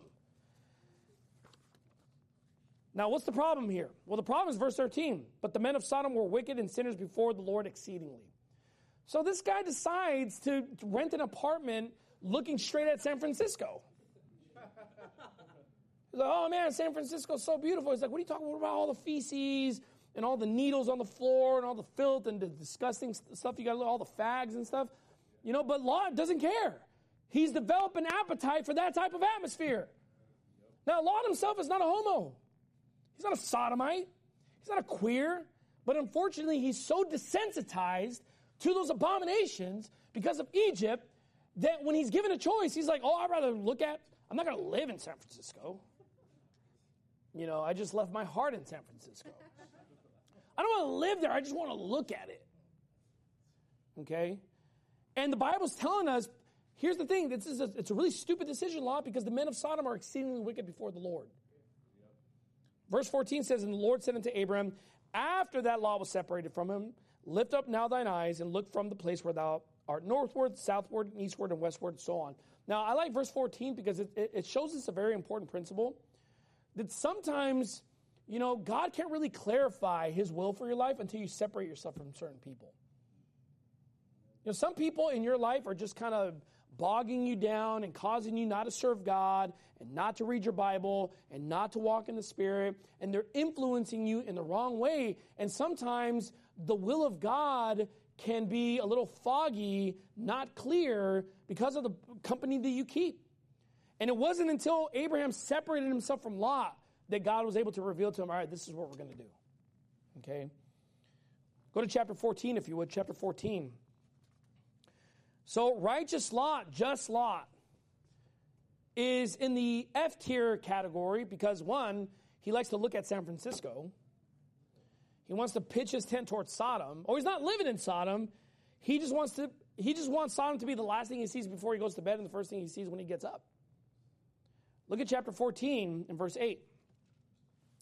Now, what's the problem here? Well, the problem is verse thirteen. But the men of Sodom were wicked and sinners before the Lord exceedingly. So this guy decides to rent an apartment looking straight at San Francisco. He's like, oh man, San Francisco's so beautiful. He's like, what are you talking about? All the feces and all the needles on the floor and all the filth and the disgusting stuff you got, all the fags and stuff. You know, but Lot doesn't care. He's developed an appetite for that type of atmosphere. Now, Lot himself is not a homo. He's not a sodomite. He's not a queer. But unfortunately, he's so desensitized to those abominations because of Egypt that when he's given a choice, he's like, oh, I'd rather look at, I'm not going to live in San Francisco. You know, I just left my heart in San Francisco. I don't want to live there. I just want to look at it. Okay? And the Bible's telling us, here's the thing. This is a, it's a really stupid decision, Lot, because the men of Sodom are exceedingly wicked before the Lord. Verse fourteen says, and the Lord said unto Abram, after that Lot was separated from him, lift up now thine eyes and look from the place where thou art northward, southward, and eastward, and westward, and so on. Now, I like verse fourteen because it, it, it shows us a very important principle that sometimes, you know, God can't really clarify his will for your life until you separate yourself from certain people. You know, some people in your life are just kind of bogging you down and causing you not to serve God and not to read your Bible and not to walk in the Spirit, and they're influencing you in the wrong way. And sometimes the will of God can be a little foggy, not clear, because of the company that you keep. And it wasn't until Abraham separated himself from Lot that God was able to reveal to him, all right, this is what we're going to do. Okay? Go to chapter fourteen, if you would, chapter fourteen. So righteous Lot, just Lot, is in the F-tier category because, one, he likes to look at San Francisco. He wants to pitch his tent towards Sodom. Oh, he's not living in Sodom. He just wants to. He just wants Sodom to be the last thing he sees before he goes to bed and the first thing he sees when he gets up. Look at chapter fourteen and verse eight.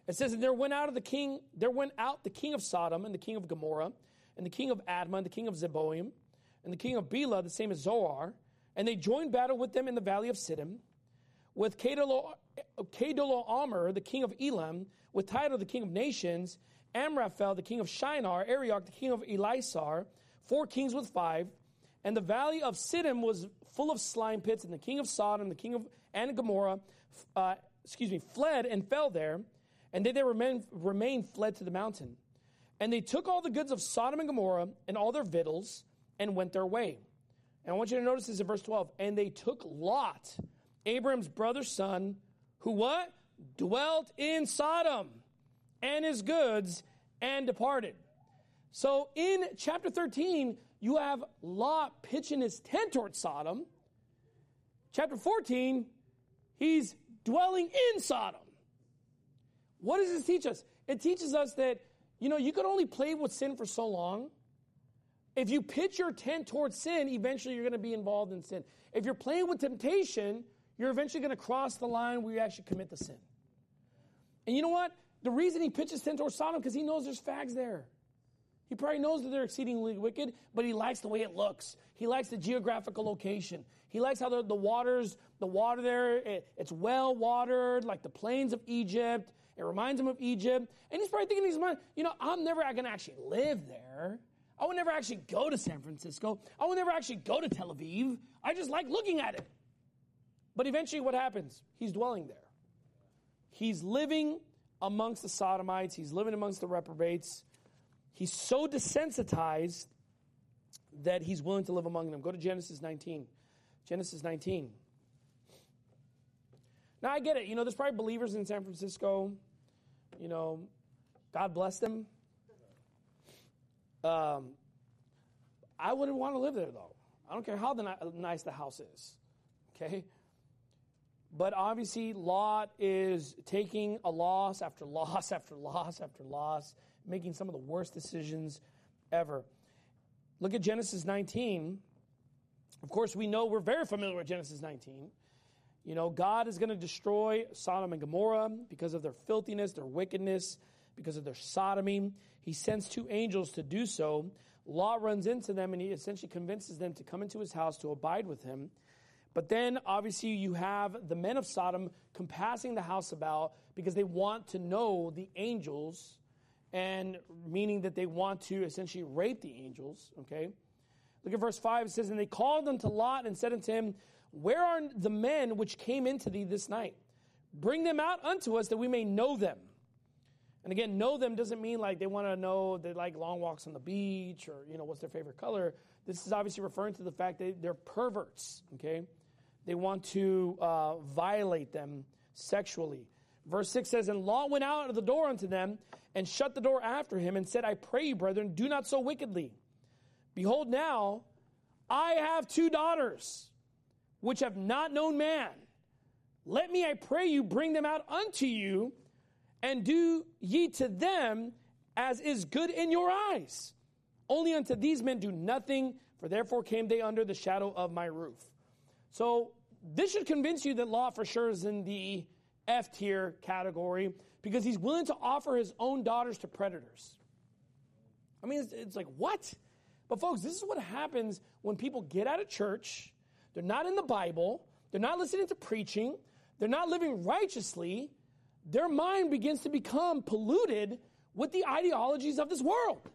It says, and there went out of the king, there went out the king of Sodom and the king of Gomorrah and the king of Admah and the king of Zeboim and the king of Bela, the same as Zoar, and they joined battle with them in the valley of Siddim, with Kedorlaomer, the king of Elam, with Tidal, the king of nations, Amraphel, the king of Shinar, Arioch, the king of Elisar, four kings with five. And the valley of Siddim was full of slime pits, and the king of Sodom, the king of and Gomorrah, uh, excuse me, fled and fell there. And they that remained, remained fled to the mountain. And they took all the goods of Sodom and Gomorrah and all their victuals and went their way. And I want you to notice this in verse twelve. And they took Lot, Abraham's brother's son, who what? Dwelt in Sodom, and his goods, and departed. So in chapter thirteen, you have Lot pitching his tent towards Sodom. Chapter fourteen, he's dwelling in Sodom. What does this teach us? It teaches us that, you know, you could only play with sin for so long. If you pitch your tent towards sin, eventually you're going to be involved in sin. If you're playing with temptation, you're eventually going to cross the line where you actually commit the sin. And you know what? The reason he pitches tent towards Sodom, because he knows there's fags there. He probably knows that they're exceedingly wicked, but he likes the way it looks. He likes the geographical location. He likes how the, the waters, the water there, it, it's well watered, like the plains of Egypt. It reminds him of Egypt. And he's probably thinking in his mind, you know, I'm never going to actually live there. I would never actually go to San Francisco. I would never actually go to Tel Aviv. I just like looking at it. But eventually what happens? He's dwelling there. He's living amongst the Sodomites. He's living amongst the reprobates. He's so desensitized that he's willing to live among them. Go to Genesis nineteen. Genesis nineteen. Now, I get it. You know, there's probably believers in San Francisco. You know, God bless them. Um, I wouldn't want to live there, though. I don't care how the ni- nice the house is. Okay? But obviously, Lot is taking a loss after loss after loss after loss, making some of the worst decisions ever. Look at Genesis nineteen. Of course, we know, we're very familiar with Genesis nineteen. You know, God is going to destroy Sodom and Gomorrah because of their filthiness, their wickedness, because of their sodomy. He sends two angels to do so. Lot runs into them, and he essentially convinces them to come into his house to abide with him. But then, obviously, you have the men of Sodom compassing the house about because they want to know the angels, and meaning that they want to essentially rape the angels, okay? Look at verse five. It says, and they called unto Lot and said unto him, where are the men which came into thee this night? Bring them out unto us that we may know them. And again, know them doesn't mean like they want to know they like long walks on the beach or, you know, what's their favorite color. This is obviously referring to the fact that they're perverts, okay? They want to uh, violate them sexually. Verse six says, and Lot went out of the door unto them and shut the door after him and said, I pray you, brethren, do not so wickedly. Behold now, I have two daughters, which have not known man. Let me, I pray you, bring them out unto you, and do ye to them as is good in your eyes. Only unto these men do nothing, for therefore came they under the shadow of my roof. So this should convince you that Lot for sure is in the F-tier category, because he's willing to offer his own daughters to predators. I mean, it's, it's like, what? But folks, this is what happens when people get out of church. They're not in the Bible. They're not listening to preaching. They're not living righteously. Their mind begins to become polluted with the ideologies of this world.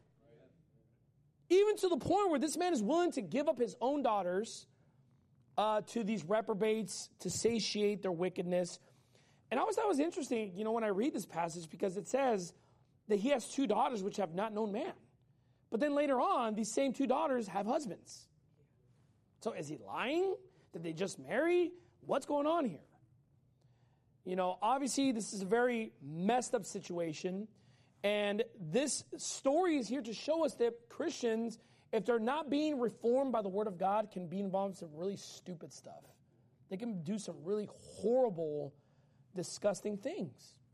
Even to the point where this man is willing to give up his own daughters uh, to these reprobates to satiate their wickedness. And I always thought it was interesting, you know, when I read this passage, because it says that he has two daughters which have not known man. But then later on, these same two daughters have husbands. So is he lying? Did they just marry? What's going on here? You know, obviously this is a very messed up situation. And this story is here to show us that Christians, if they're not being reformed by the Word of God, can be involved in some really stupid stuff. They can do some really horrible, disgusting things.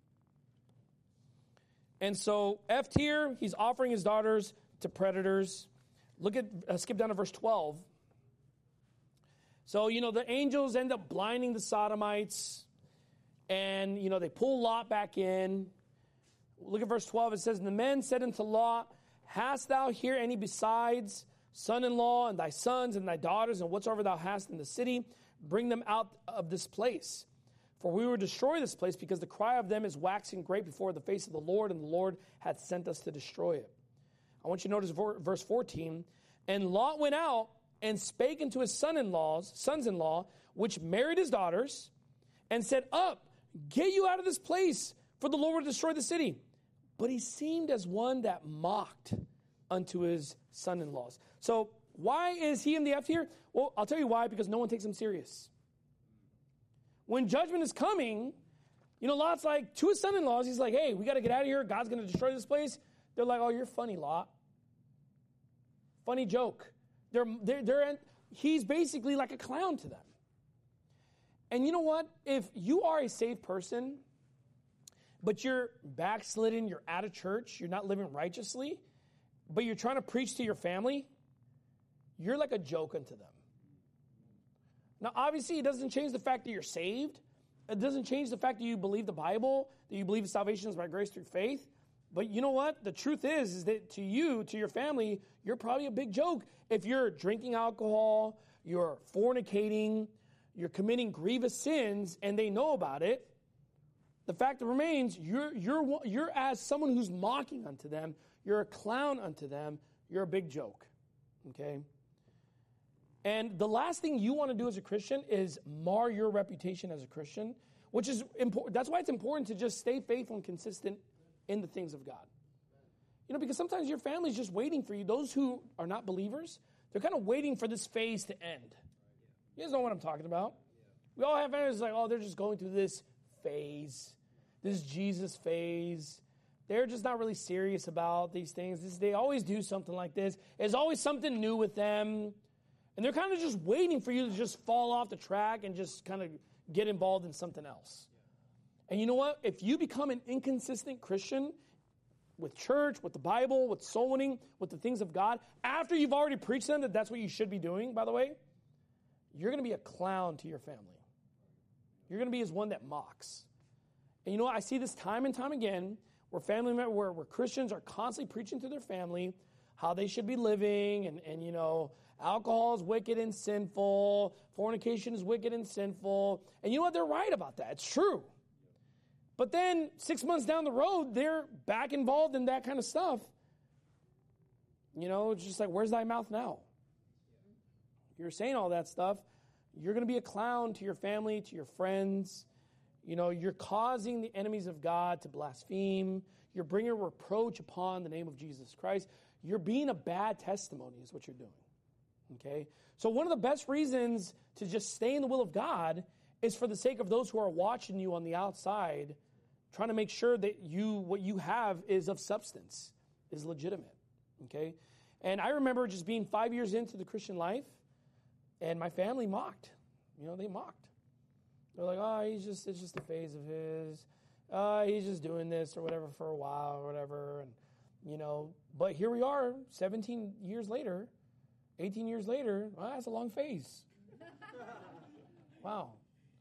And so F tier, he's offering his daughters to predators. Look at, uh, skip down to verse twelve. So, you know, the angels end up blinding the Sodomites, and, you know, they pull Lot back in, Look at verse twelve. It says, and the men said unto Lot, hast thou here any besides son-in-law and thy sons and thy daughters and whatsoever thou hast in the city? Bring them out of this place. For we will destroy this place because the cry of them is waxing great before the face of the Lord, and the Lord hath sent us to destroy it. I want you to notice verse fourteen. And Lot went out and spake unto his son-in-laws, sons-in-law, which married his daughters, and said, up, get you out of this place, for the Lord will destroy the city. But he seemed as one that mocked unto his son-in-laws. So why is he in the F tier? Well, I'll tell you why, because no one takes him serious. When judgment is coming, you know, Lot's like, to his son-in-laws, he's like, hey, we got to get out of here. God's going to destroy this place. They're like, oh, you're funny, Lot. Funny joke. They're, they're, they're, he's basically like a clown to them. And you know what? If you are a saved person, but you're backslidden, you're out of church, you're not living righteously, but you're trying to preach to your family, you're like a joke unto them. Now, obviously, it doesn't change the fact that you're saved. It doesn't change the fact that you believe the Bible, that you believe salvation is by grace through faith. But you know what? The truth is, is that to you, to your family, you're probably a big joke. If you're drinking alcohol, you're fornicating, you're committing grievous sins, and they know about it, the fact remains, you're, you're, you're as someone who's mocking unto them, you're a clown unto them, you're a big joke, okay? And the last thing you want to do as a Christian is mar your reputation as a Christian, which is important. That's why it's important to just stay faithful and consistent in the things of God. You know, because sometimes your family's just waiting for you. Those who are not believers, they're kind of waiting for this phase to end. You guys know what I'm talking about. We all have families like, oh, they're just going through this phase, this Jesus phase. They're just not really serious about these things. This, they always do something like this. There's always something new with them. And they're kind of just waiting for you to just fall off the track and just kind of get involved in something else. And you know what? If you become an inconsistent Christian with church, with the Bible, with soul winning, with the things of God, after you've already preached them that that's what you should be doing, by the way, you're going to be a clown to your family. You're going to be as one that mocks. And you know what? I see this time and time again where family members, where, where Christians are constantly preaching to their family how they should be living, and, and you know, alcohol is wicked and sinful, fornication is wicked and sinful. And you know what? They're right about that. It's true. But then six months down the road, they're back involved in that kind of stuff. You know, it's just like, where's thy mouth now? You're saying all that stuff. You're going to be a clown to your family, to your friends. You know, you're causing the enemies of God to blaspheme. You're bringing reproach upon the name of Jesus Christ. You're being a bad testimony is what you're doing. Okay? So one of the best reasons to just stay in the will of God is for the sake of those who are watching you on the outside, trying to make sure that you, what you have is of substance, is legitimate. Okay? And I remember just being five years into the Christian life, and my family mocked. You know, they mocked. They're like, oh, he's just, it's just a phase of his. Uh, he's just doing this or whatever for a while or whatever. And, you know, but here we are seventeen years later, eighteen years later. Well, that's a long phase. Wow.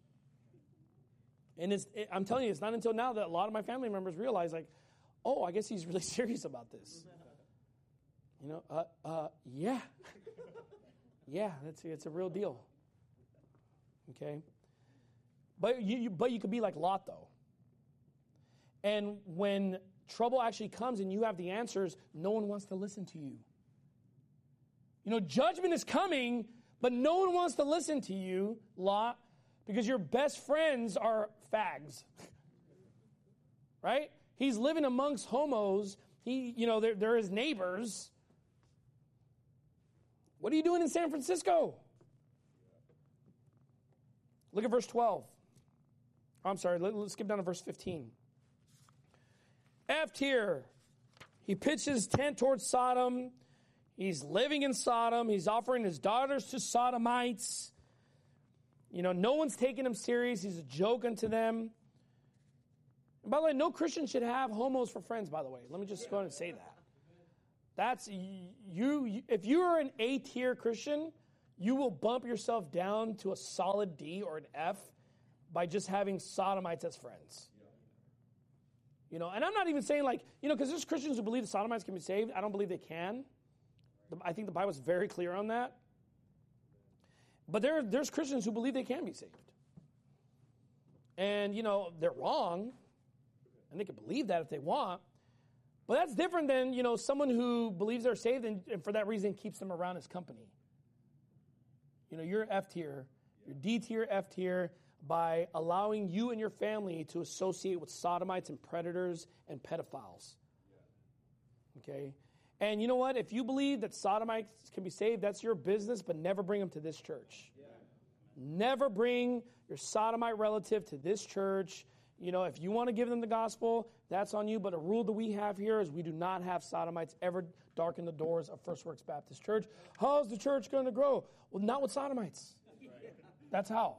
And it's, it, I'm telling you, it's not until now that a lot of my family members realize, like, oh, I guess he's really serious about this. You know, uh, uh, yeah. Yeah, that's it's a real deal. Okay? But you, you but you could be like Lot, though. And when trouble actually comes and you have the answers, no one wants to listen to you. You know, judgment is coming, but no one wants to listen to you, Lot, because your best friends are fags. Right? He's living amongst homos. He, you know, they're, they're his neighbors. What are you doing in San Francisco? Look at verse twelve. Oh, I'm sorry, let, let's skip down to verse fifteen. F tier. He pitched his tent towards Sodom. He's living in Sodom. He's offering his daughters to Sodomites. You know, no one's taking him serious. He's a joke unto them. And by the way, no Christian should have homos for friends, by the way. Let me just go ahead and say that. That's, you. If you are an A-tier Christian, you will bump yourself down to a solid D or an F by just having Sodomites as friends. You know, and I'm not even saying like, you know, because there's Christians who believe the Sodomites can be saved. I don't believe they can. I think the Bible's very clear on that. But there, there's Christians who believe they can be saved. And, you know, they're wrong. And they can believe that if they want. But that's different than, you know, someone who believes they're saved and, and for that reason keeps them around his company. You know, you're F tier. You're D tier, F tier by allowing you and your family to associate with sodomites and predators and pedophiles. Okay? And you know what? If you believe that sodomites can be saved, that's your business, but never bring them to this church. Yeah. Never bring your sodomite relative to this church. You know, if you want to give them the gospel, that's on you. But a rule that we have here is we do not have sodomites ever darken the doors of First Works Baptist Church. How's the church going to grow? Well, not with sodomites. That's how.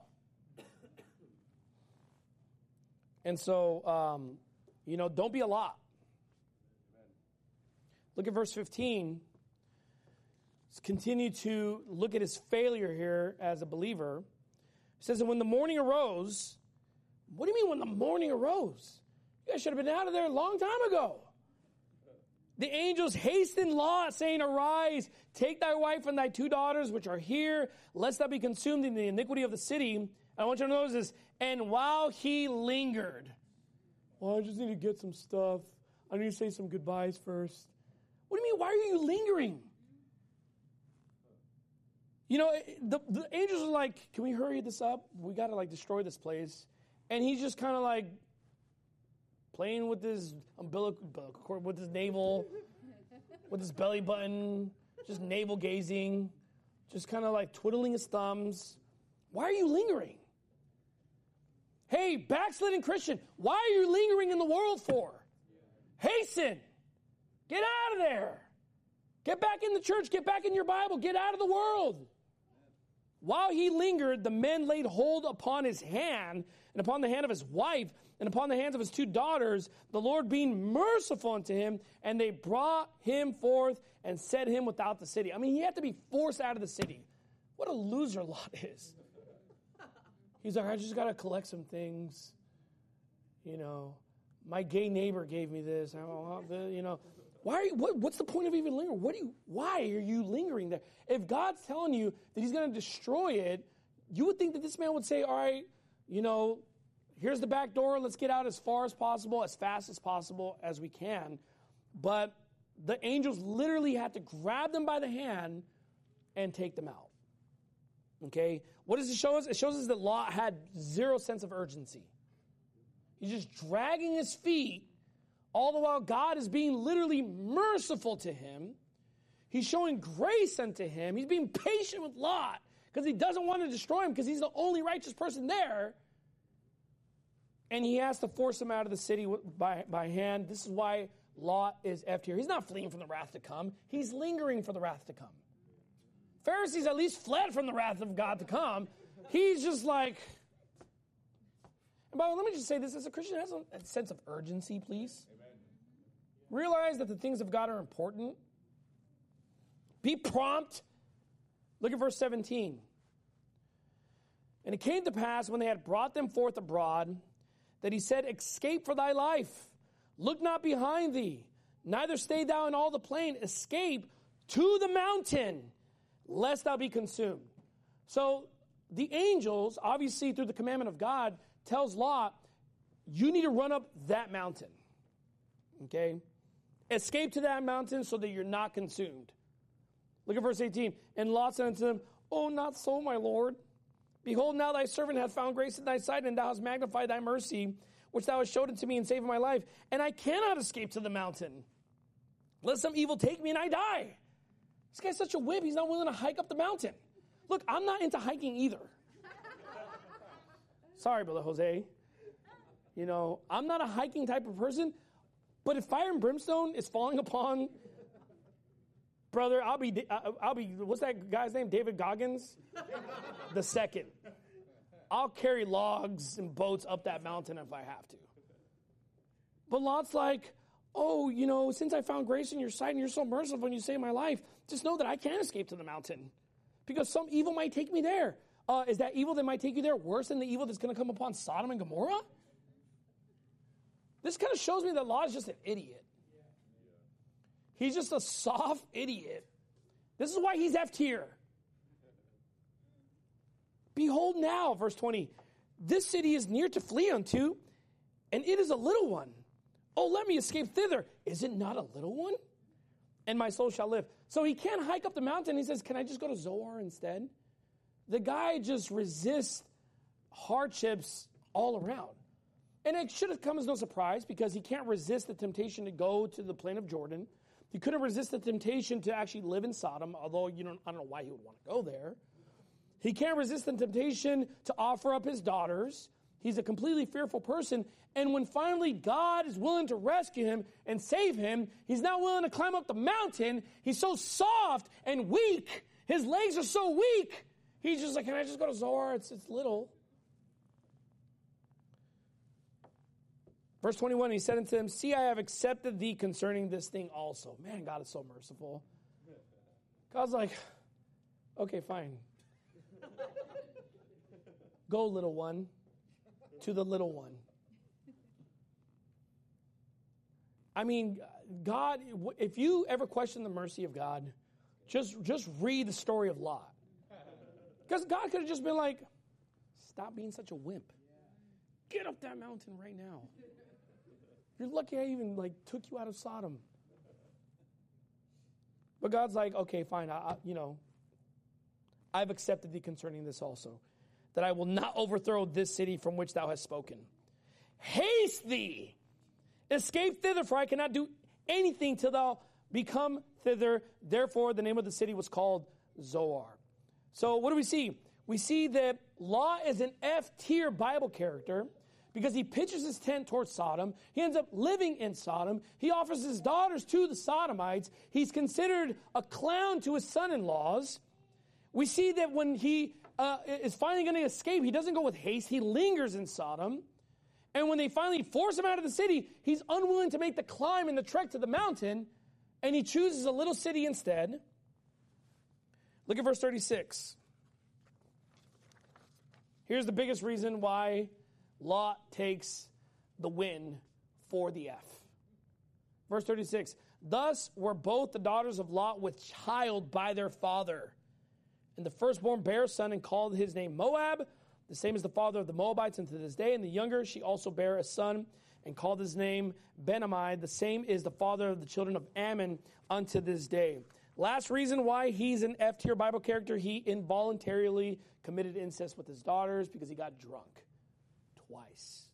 And so, um, you know, don't be a lot. Look at verse fifteen. Let's continue to look at his failure here as a believer. It says, and when the morning arose, what do you mean when the morning arose? You guys should have been out of there a long time ago. The angels hastened Lot, saying, arise, take thy wife and thy two daughters, which are here, lest thou be consumed in the iniquity of the city. And I want you to notice this. And while he lingered, well, I just need to get some stuff. I need to say some goodbyes first. What do you mean, why are you lingering? You know, the, the angels are like, can we hurry this up? We got to, like, destroy this place. And he's just kind of, like, playing with his umbilical cord, with his navel, with his belly button, just navel gazing, just kind of, like, twiddling his thumbs. Why are you lingering? Hey, backslidden Christian, why are you lingering in the world for? Hasten. Get out of there. Get back in the church. Get back in your Bible. Get out of the world. While he lingered, the men laid hold upon his hand and upon the hand of his wife and upon the hands of his two daughters, the Lord being merciful unto him, and they brought him forth and set him without the city. I mean, he had to be forced out of the city. What a loser Lot is. He's like, I just got to collect some things. You know, my gay neighbor gave me this. I don't know, you know. Why are you, what, what's the point of even lingering? What do you, why are you lingering there? If God's telling you that he's going to destroy it, you would think that this man would say, all right, you know, here's the back door. Let's get out as far as possible, as fast as possible as we can. But the angels literally had to grab them by the hand and take them out. Okay? What does it show us? It shows us that Lot had zero sense of urgency. He's just dragging his feet. All the while, God is being literally merciful to him. He's showing grace unto him. He's being patient with Lot because he doesn't want to destroy him because he's the only righteous person there. And he has to force him out of the city by, by hand. This is why Lot is F tier. He's not fleeing from the wrath to come. He's lingering for the wrath to come. Pharisees at least fled from the wrath of God to come. He's just like... And by the way, let me just say this. As a Christian, has a, a sense of urgency, please. Realize that the things of God are important. Be prompt. Look at verse seventeen. And it came to pass when they had brought them forth abroad that he said, escape for thy life. Look not behind thee. Neither stay thou in all the plain. Escape to the mountain, lest thou be consumed. So the angels, obviously through the commandment of God, tells Lot, you need to run up that mountain. Okay? Escape to that mountain so that you're not consumed. Look at verse eighteen. And Lot said unto them, oh, not so, my Lord. Behold, now thy servant hath found grace in thy sight, and thou hast magnified thy mercy, which thou hast showed unto me in saving my life. And I cannot escape to the mountain, lest some evil take me and I die. This guy's such a whip, he's not willing to hike up the mountain. Look, I'm not into hiking either. Sorry, Brother Jose. You know, I'm not a hiking type of person, but if fire and brimstone is falling upon, brother, I'll be, I'll be, what's that guy's name? David Goggins? The second. I'll carry logs and boats up that mountain if I have to. But Lot's like, oh, you know, since I found grace in your sight and you're so merciful when you save my life, just know that I can't escape to the mountain because some evil might take me there. Uh, is that evil that might take you there worse than the evil that's going to come upon Sodom and Gomorrah? This kind of shows me that Lot is just an idiot. He's just a soft idiot. This is why he's F tier. Behold now, verse twenty, this city is near to flee unto, and it is a little one. Oh, let me escape thither. Is it not a little one? And my soul shall live. So he can't hike up the mountain. He says, can I just go to Zoar instead? The guy just resists hardships all around. And it should have come as no surprise because he can't resist the temptation to go to the plain of Jordan. He couldn't resist the temptation to actually live in Sodom, although you don't, I don't know why he would want to go there. He can't resist the temptation to offer up his daughters. He's a completely fearful person. And when finally God is willing to rescue him and save him, he's not willing to climb up the mountain. He's so soft and weak. His legs are so weak. He's just like, can I just go to Zoar? It's, it's little. Verse twenty-one, he said unto them, see, I have accepted thee concerning this thing also. Man, God is so merciful. God's like, okay, fine. Go, little one, to the little one. I mean, God, if you ever question the mercy of God, just, just read the story of Lot. Because God could have just been like, stop being such a wimp. Get up that mountain right now. You're lucky I even like took you out of Sodom. But God's like, okay, fine, I, I, you know, I've accepted thee concerning this also, that I will not overthrow this city from which thou hast spoken. Haste thee, escape thither, for I cannot do anything till thou become thither. Therefore, the name of the city was called Zoar. So what do we see? We see that Lot is an F-tier Bible character because he pitches his tent towards Sodom. He ends up living in Sodom. He offers his daughters to the Sodomites. He's considered a clown to his son-in-laws. We see that when he uh, is finally going to escape, he doesn't go with haste. He lingers in Sodom. And when they finally force him out of the city, he's unwilling to make the climb and the trek to the mountain, and he chooses a little city instead. Look at verse thirty-six. Here's the biggest reason why Lot takes the win for the F. Verse thirty-six. Thus were both the daughters of Lot with child by their father. And the firstborn bare a son and called his name Moab, the same as the father of the Moabites unto this day. And the younger she also bare a son and called his name Ben-Ammi, the same is the father of the children of Ammon unto this day. Last reason why he's an F-tier Bible character, he involuntarily committed incest with his daughters because he got drunk twice.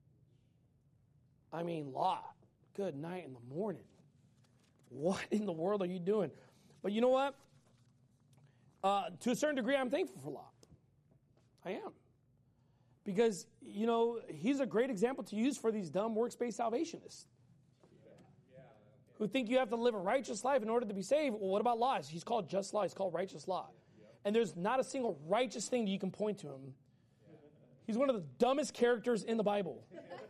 I mean, Lot, good night in the morning. What in the world are you doing? But you know what? Uh, to a certain degree, I'm thankful for Lot. I am. Because, you know, he's a great example to use for these dumb works-based salvationists who think you have to live a righteous life in order to be saved. Well, what about Lot? He's called just Lot. He's called righteous Lot. And there's not a single righteous thing that you can point to him. He's one of the dumbest characters in the Bible.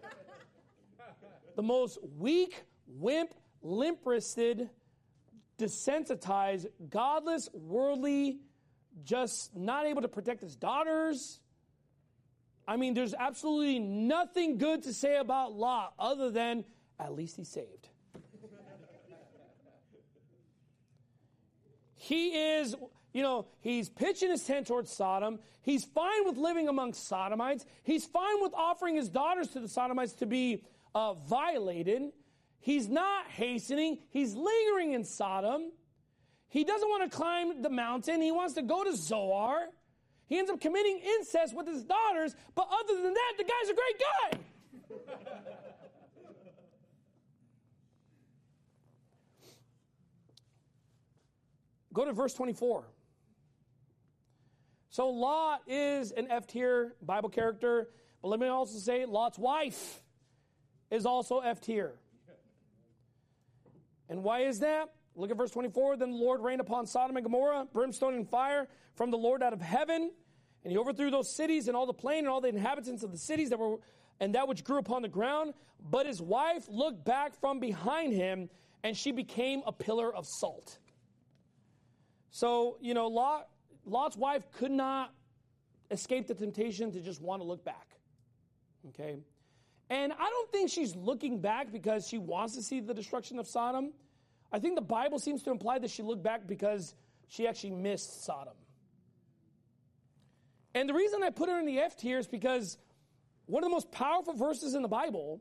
The most weak, wimp, limp-wristed, desensitized, godless, worldly, just not able to protect his daughters. I mean, there's absolutely nothing good to say about Lot other than at least he's saved. He is, you know, he's pitching his tent towards Sodom. He's fine with living among Sodomites. He's fine with offering his daughters to the Sodomites to be uh, violated. He's not hastening. He's lingering in Sodom. He doesn't want to climb the mountain. He wants to go to Zoar. He ends up committing incest with his daughters. But other than that, the guy's a great guy. Go to verse twenty-four. So Lot is an F-tier Bible character. But let me also say Lot's wife is also F-tier. And why is that? Look at verse twenty-four. Then the Lord rained upon Sodom and Gomorrah, brimstone and fire from the Lord out of heaven. And he overthrew those cities and all the plain and all the inhabitants of the cities that were, and that which grew upon the ground. But his wife looked back from behind him, and she became a pillar of salt. So, you know, Lot, Lot's wife could not escape the temptation to just want to look back. Okay? And I don't think she's looking back because she wants to see the destruction of Sodom. I think the Bible seems to imply that she looked back because she actually missed Sodom. And the reason I put her in the F tier is because one of the most powerful verses in the Bible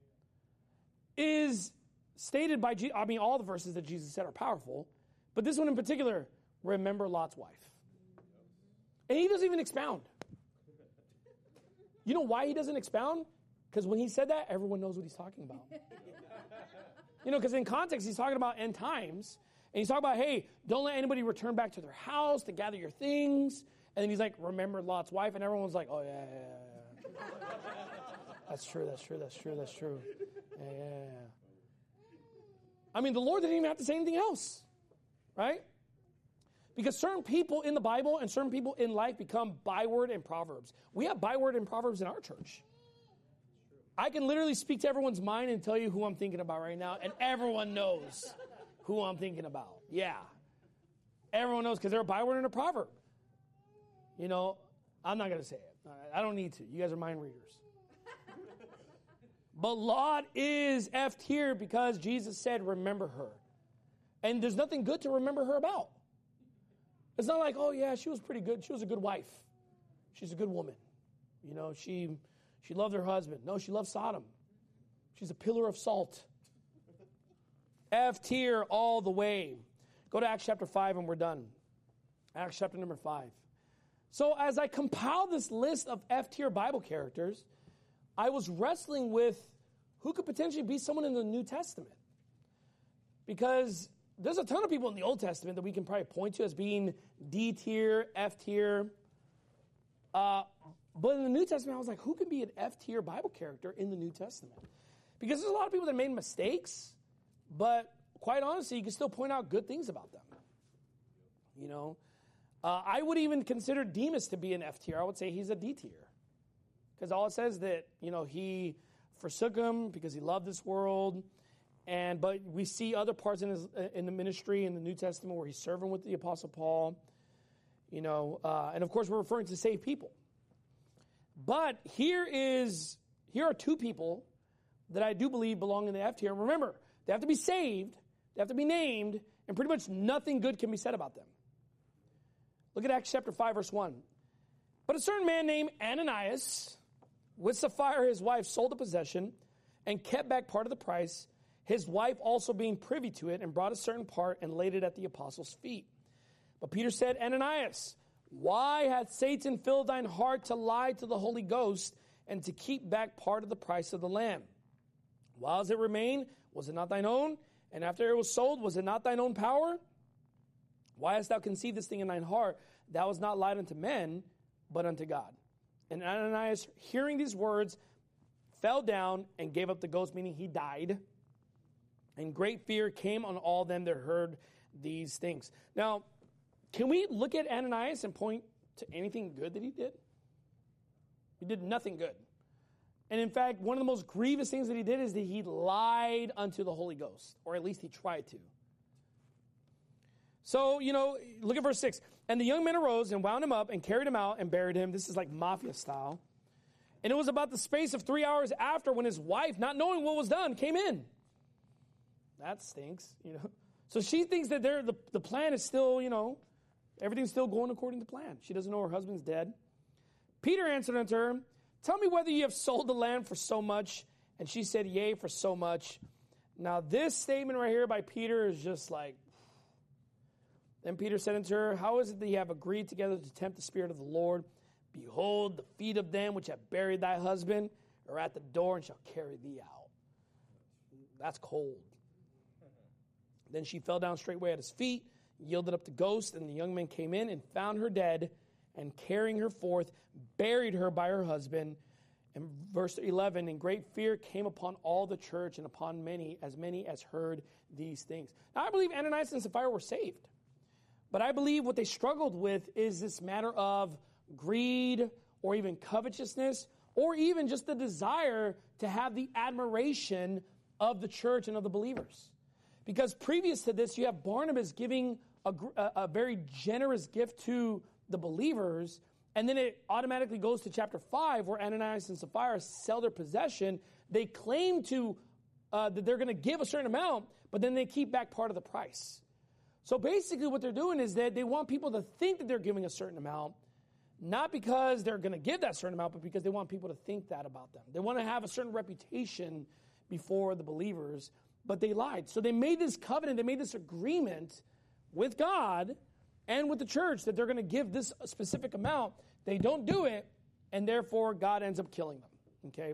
is stated by, Je- I mean, all the verses that Jesus said are powerful, but this one in particular, remember Lot's wife. And he doesn't even expound. You know why he doesn't expound? Because when he said that, everyone knows what he's talking about. You know, because in context, he's talking about end times. And he's talking about, hey, don't let anybody return back to their house to gather your things. And then he's like, remember Lot's wife. And everyone's like, oh, yeah, yeah, yeah, yeah. That's true, that's true, that's true, that's true. Yeah, yeah, yeah. I mean, the Lord didn't even have to say anything else, right? Because certain people in the Bible and certain people in life become byword and proverbs. We have byword and proverbs in our church. I can literally speak to everyone's mind and tell you who I'm thinking about right now, and everyone knows who I'm thinking about. Yeah. Everyone knows because they're a byword and a proverb. You know, I'm not going to say it. I don't need to. You guys are mind readers. But Lot is F tier because Jesus said, remember her. And there's nothing good to remember her about. It's not like, oh, yeah, she was pretty good. She was a good wife. She's a good woman. You know, she she loved her husband. No, she loved Sodom. She's a pillar of salt. F tier all the way. Go to Acts chapter five and we're done. Acts chapter number five. So as I compiled this list of F tier Bible characters, I was wrestling with who could potentially be someone in the New Testament. Because there's a ton of people in the Old Testament that we can probably point to as being D tier, F tier. Uh, but in the New Testament, I was like, who can be an F tier Bible character in the New Testament? Because there's a lot of people that made mistakes, but quite honestly, you can still point out good things about them. You know, uh, I would even consider Demas to be an F tier. I would say he's a D tier. Because all it says that, you know, he forsook him because he loved this world. And but we see other parts in his in the ministry in the New Testament where he's serving with the Apostle Paul, you know, uh, and of course we're referring to saved people. But here is here are two people that I do believe belong in the F tier. Remember, they have to be saved, they have to be named, and pretty much nothing good can be said about them. Look at Acts chapter five, verse one. But a certain man named Ananias, with Sapphira his wife, sold the possession and kept back part of the price, his wife also being privy to it, and brought a certain part and laid it at the apostles' feet. But Peter said, Ananias, why hath Satan filled thine heart to lie to the Holy Ghost and to keep back part of the price of the land? Whiles it remained, was it not thine own? And after it was sold, was it not thine own power? Why hast thou conceived this thing in thine heart? Thou hast not lied unto men, but unto God. And Ananias, hearing these words, fell down and gave up the ghost, meaning he died. And great fear came on all them that heard these things. Now, can we look at Ananias and point to anything good that he did? He did nothing good. And in fact, one of the most grievous things that he did is that he lied unto the Holy Ghost, or at least he tried to. So, you know, look at verse six. And the young men arose and wound him up and carried him out and buried him. This is like mafia style. And it was about the space of three hours after when his wife, not knowing what was done, came in. That stinks, you know. So she thinks that the, the plan is still, you know, everything's still going according to plan. She doesn't know her husband's dead. Peter answered unto her, tell me whether you have sold the land for so much. And she said, yea, for so much. Now this statement right here by Peter is just like, then Peter said unto her, how is it that ye have agreed together to tempt the Spirit of the Lord? Behold, the feet of them which have buried thy husband are at the door and shall carry thee out. That's cold. Then she fell down straightway at his feet, yielded up the ghost, and the young men came in and found her dead, and carrying her forth, buried her by her husband. And verse eleven, and great fear came upon all the church and upon many, as many as heard these things. Now I believe Ananias and Sapphira were saved. But I believe what they struggled with is this matter of greed or even covetousness or even just the desire to have the admiration of the church and of the believers. Because previous to this, you have Barnabas giving a, a, a very generous gift to the believers, and then it automatically goes to chapter five where Ananias and Sapphira sell their possession, They claim to uh, that they're going to give a certain amount, but then they keep back part of the price. So basically what they're doing is that they want people to think that they're giving a certain amount, not because they're going to give that certain amount, but because they want people to think that about them. They want to have a certain reputation before the believers, but they lied. So they made this covenant, they made this agreement with God and with the church that they're going to give this specific amount. They don't do it, and therefore God ends up killing them. Okay?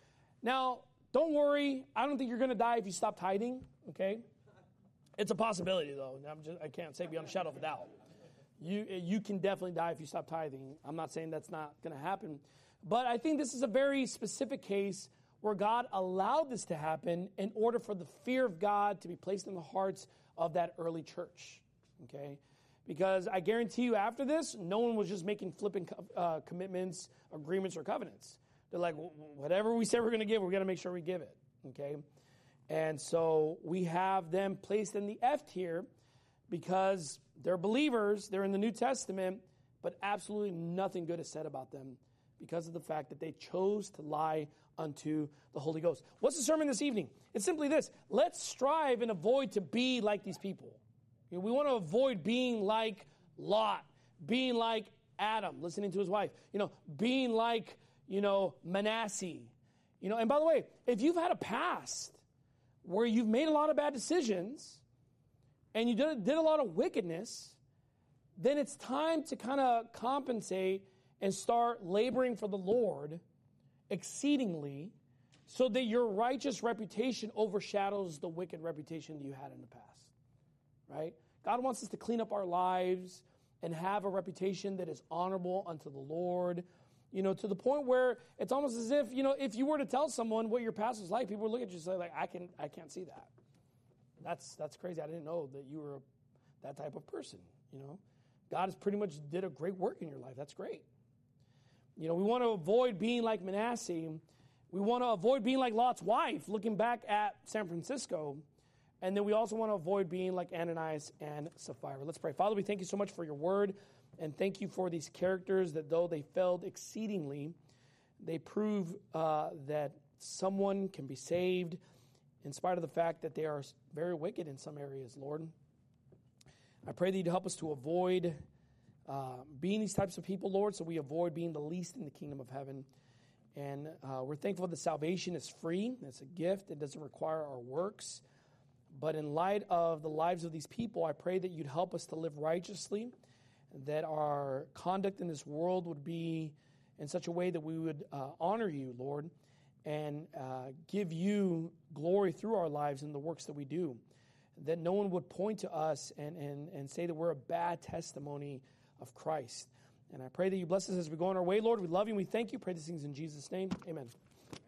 Now, don't worry. I don't think you're going to die if you stop tithing. Okay? It's a possibility, though. I'm just, I can't say beyond a shadow of a doubt. You, you can definitely die if you stop tithing. I'm not saying that's not going to happen. But I think this is a very specific case where God allowed this to happen in order for the fear of God to be placed in the hearts of that early church. Okay? Because I guarantee you after this, no one was just making flipping uh, commitments, agreements, or covenants. They're like, whatever we say we're going to give, we're going to make sure we give it. Okay? And so we have them placed in the F tier because they're believers, they're in the New Testament, but absolutely nothing good is said about them because of the fact that they chose to lie unto the Holy Ghost. What's the sermon this evening? It's simply this. Let's strive and avoid to be like these people. You know, we want to avoid being like Lot, being like Adam, listening to his wife, you know, being like, you know, Manasseh. You know, and by the way, if you've had a past where you've made a lot of bad decisions and you did, did a lot of wickedness, then it's time to kind of compensate and start laboring for the Lord exceedingly so that your righteous reputation overshadows the wicked reputation that you had in the past, right? God wants us to clean up our lives and have a reputation that is honorable unto the Lord, you know, to the point where it's almost as if, you know, if you were to tell someone what your past was like, people would look at you and say, like, I can, I can't see that. That's that's crazy. I didn't know that you were that type of person, you know. God has pretty much did a great work in your life. That's great. You know, we want to avoid being like Manasseh. We want to avoid being like Lot's wife, looking back at San Francisco. And then we also want to avoid being like Ananias and Sapphira. Let's pray. Father, we thank you so much for your word. And thank you for these characters that though they failed exceedingly, they prove uh, that someone can be saved in spite of the fact that they are very wicked in some areas, Lord. I pray that you'd help us to avoid uh, being these types of people, Lord, so we avoid being the least in the kingdom of heaven. And uh, we're thankful that salvation is free. It's a gift. It doesn't require our works. But in light of the lives of these people, I pray that you'd help us to live righteously, that our conduct in this world would be in such a way that we would uh, honor you, Lord, and uh, give you glory through our lives and the works that we do, that no one would point to us and, and, and say that we're a bad testimony of Christ. And I pray that you bless us as we go on our way, Lord. We love you and we thank you. Pray these things in Jesus' name. Amen.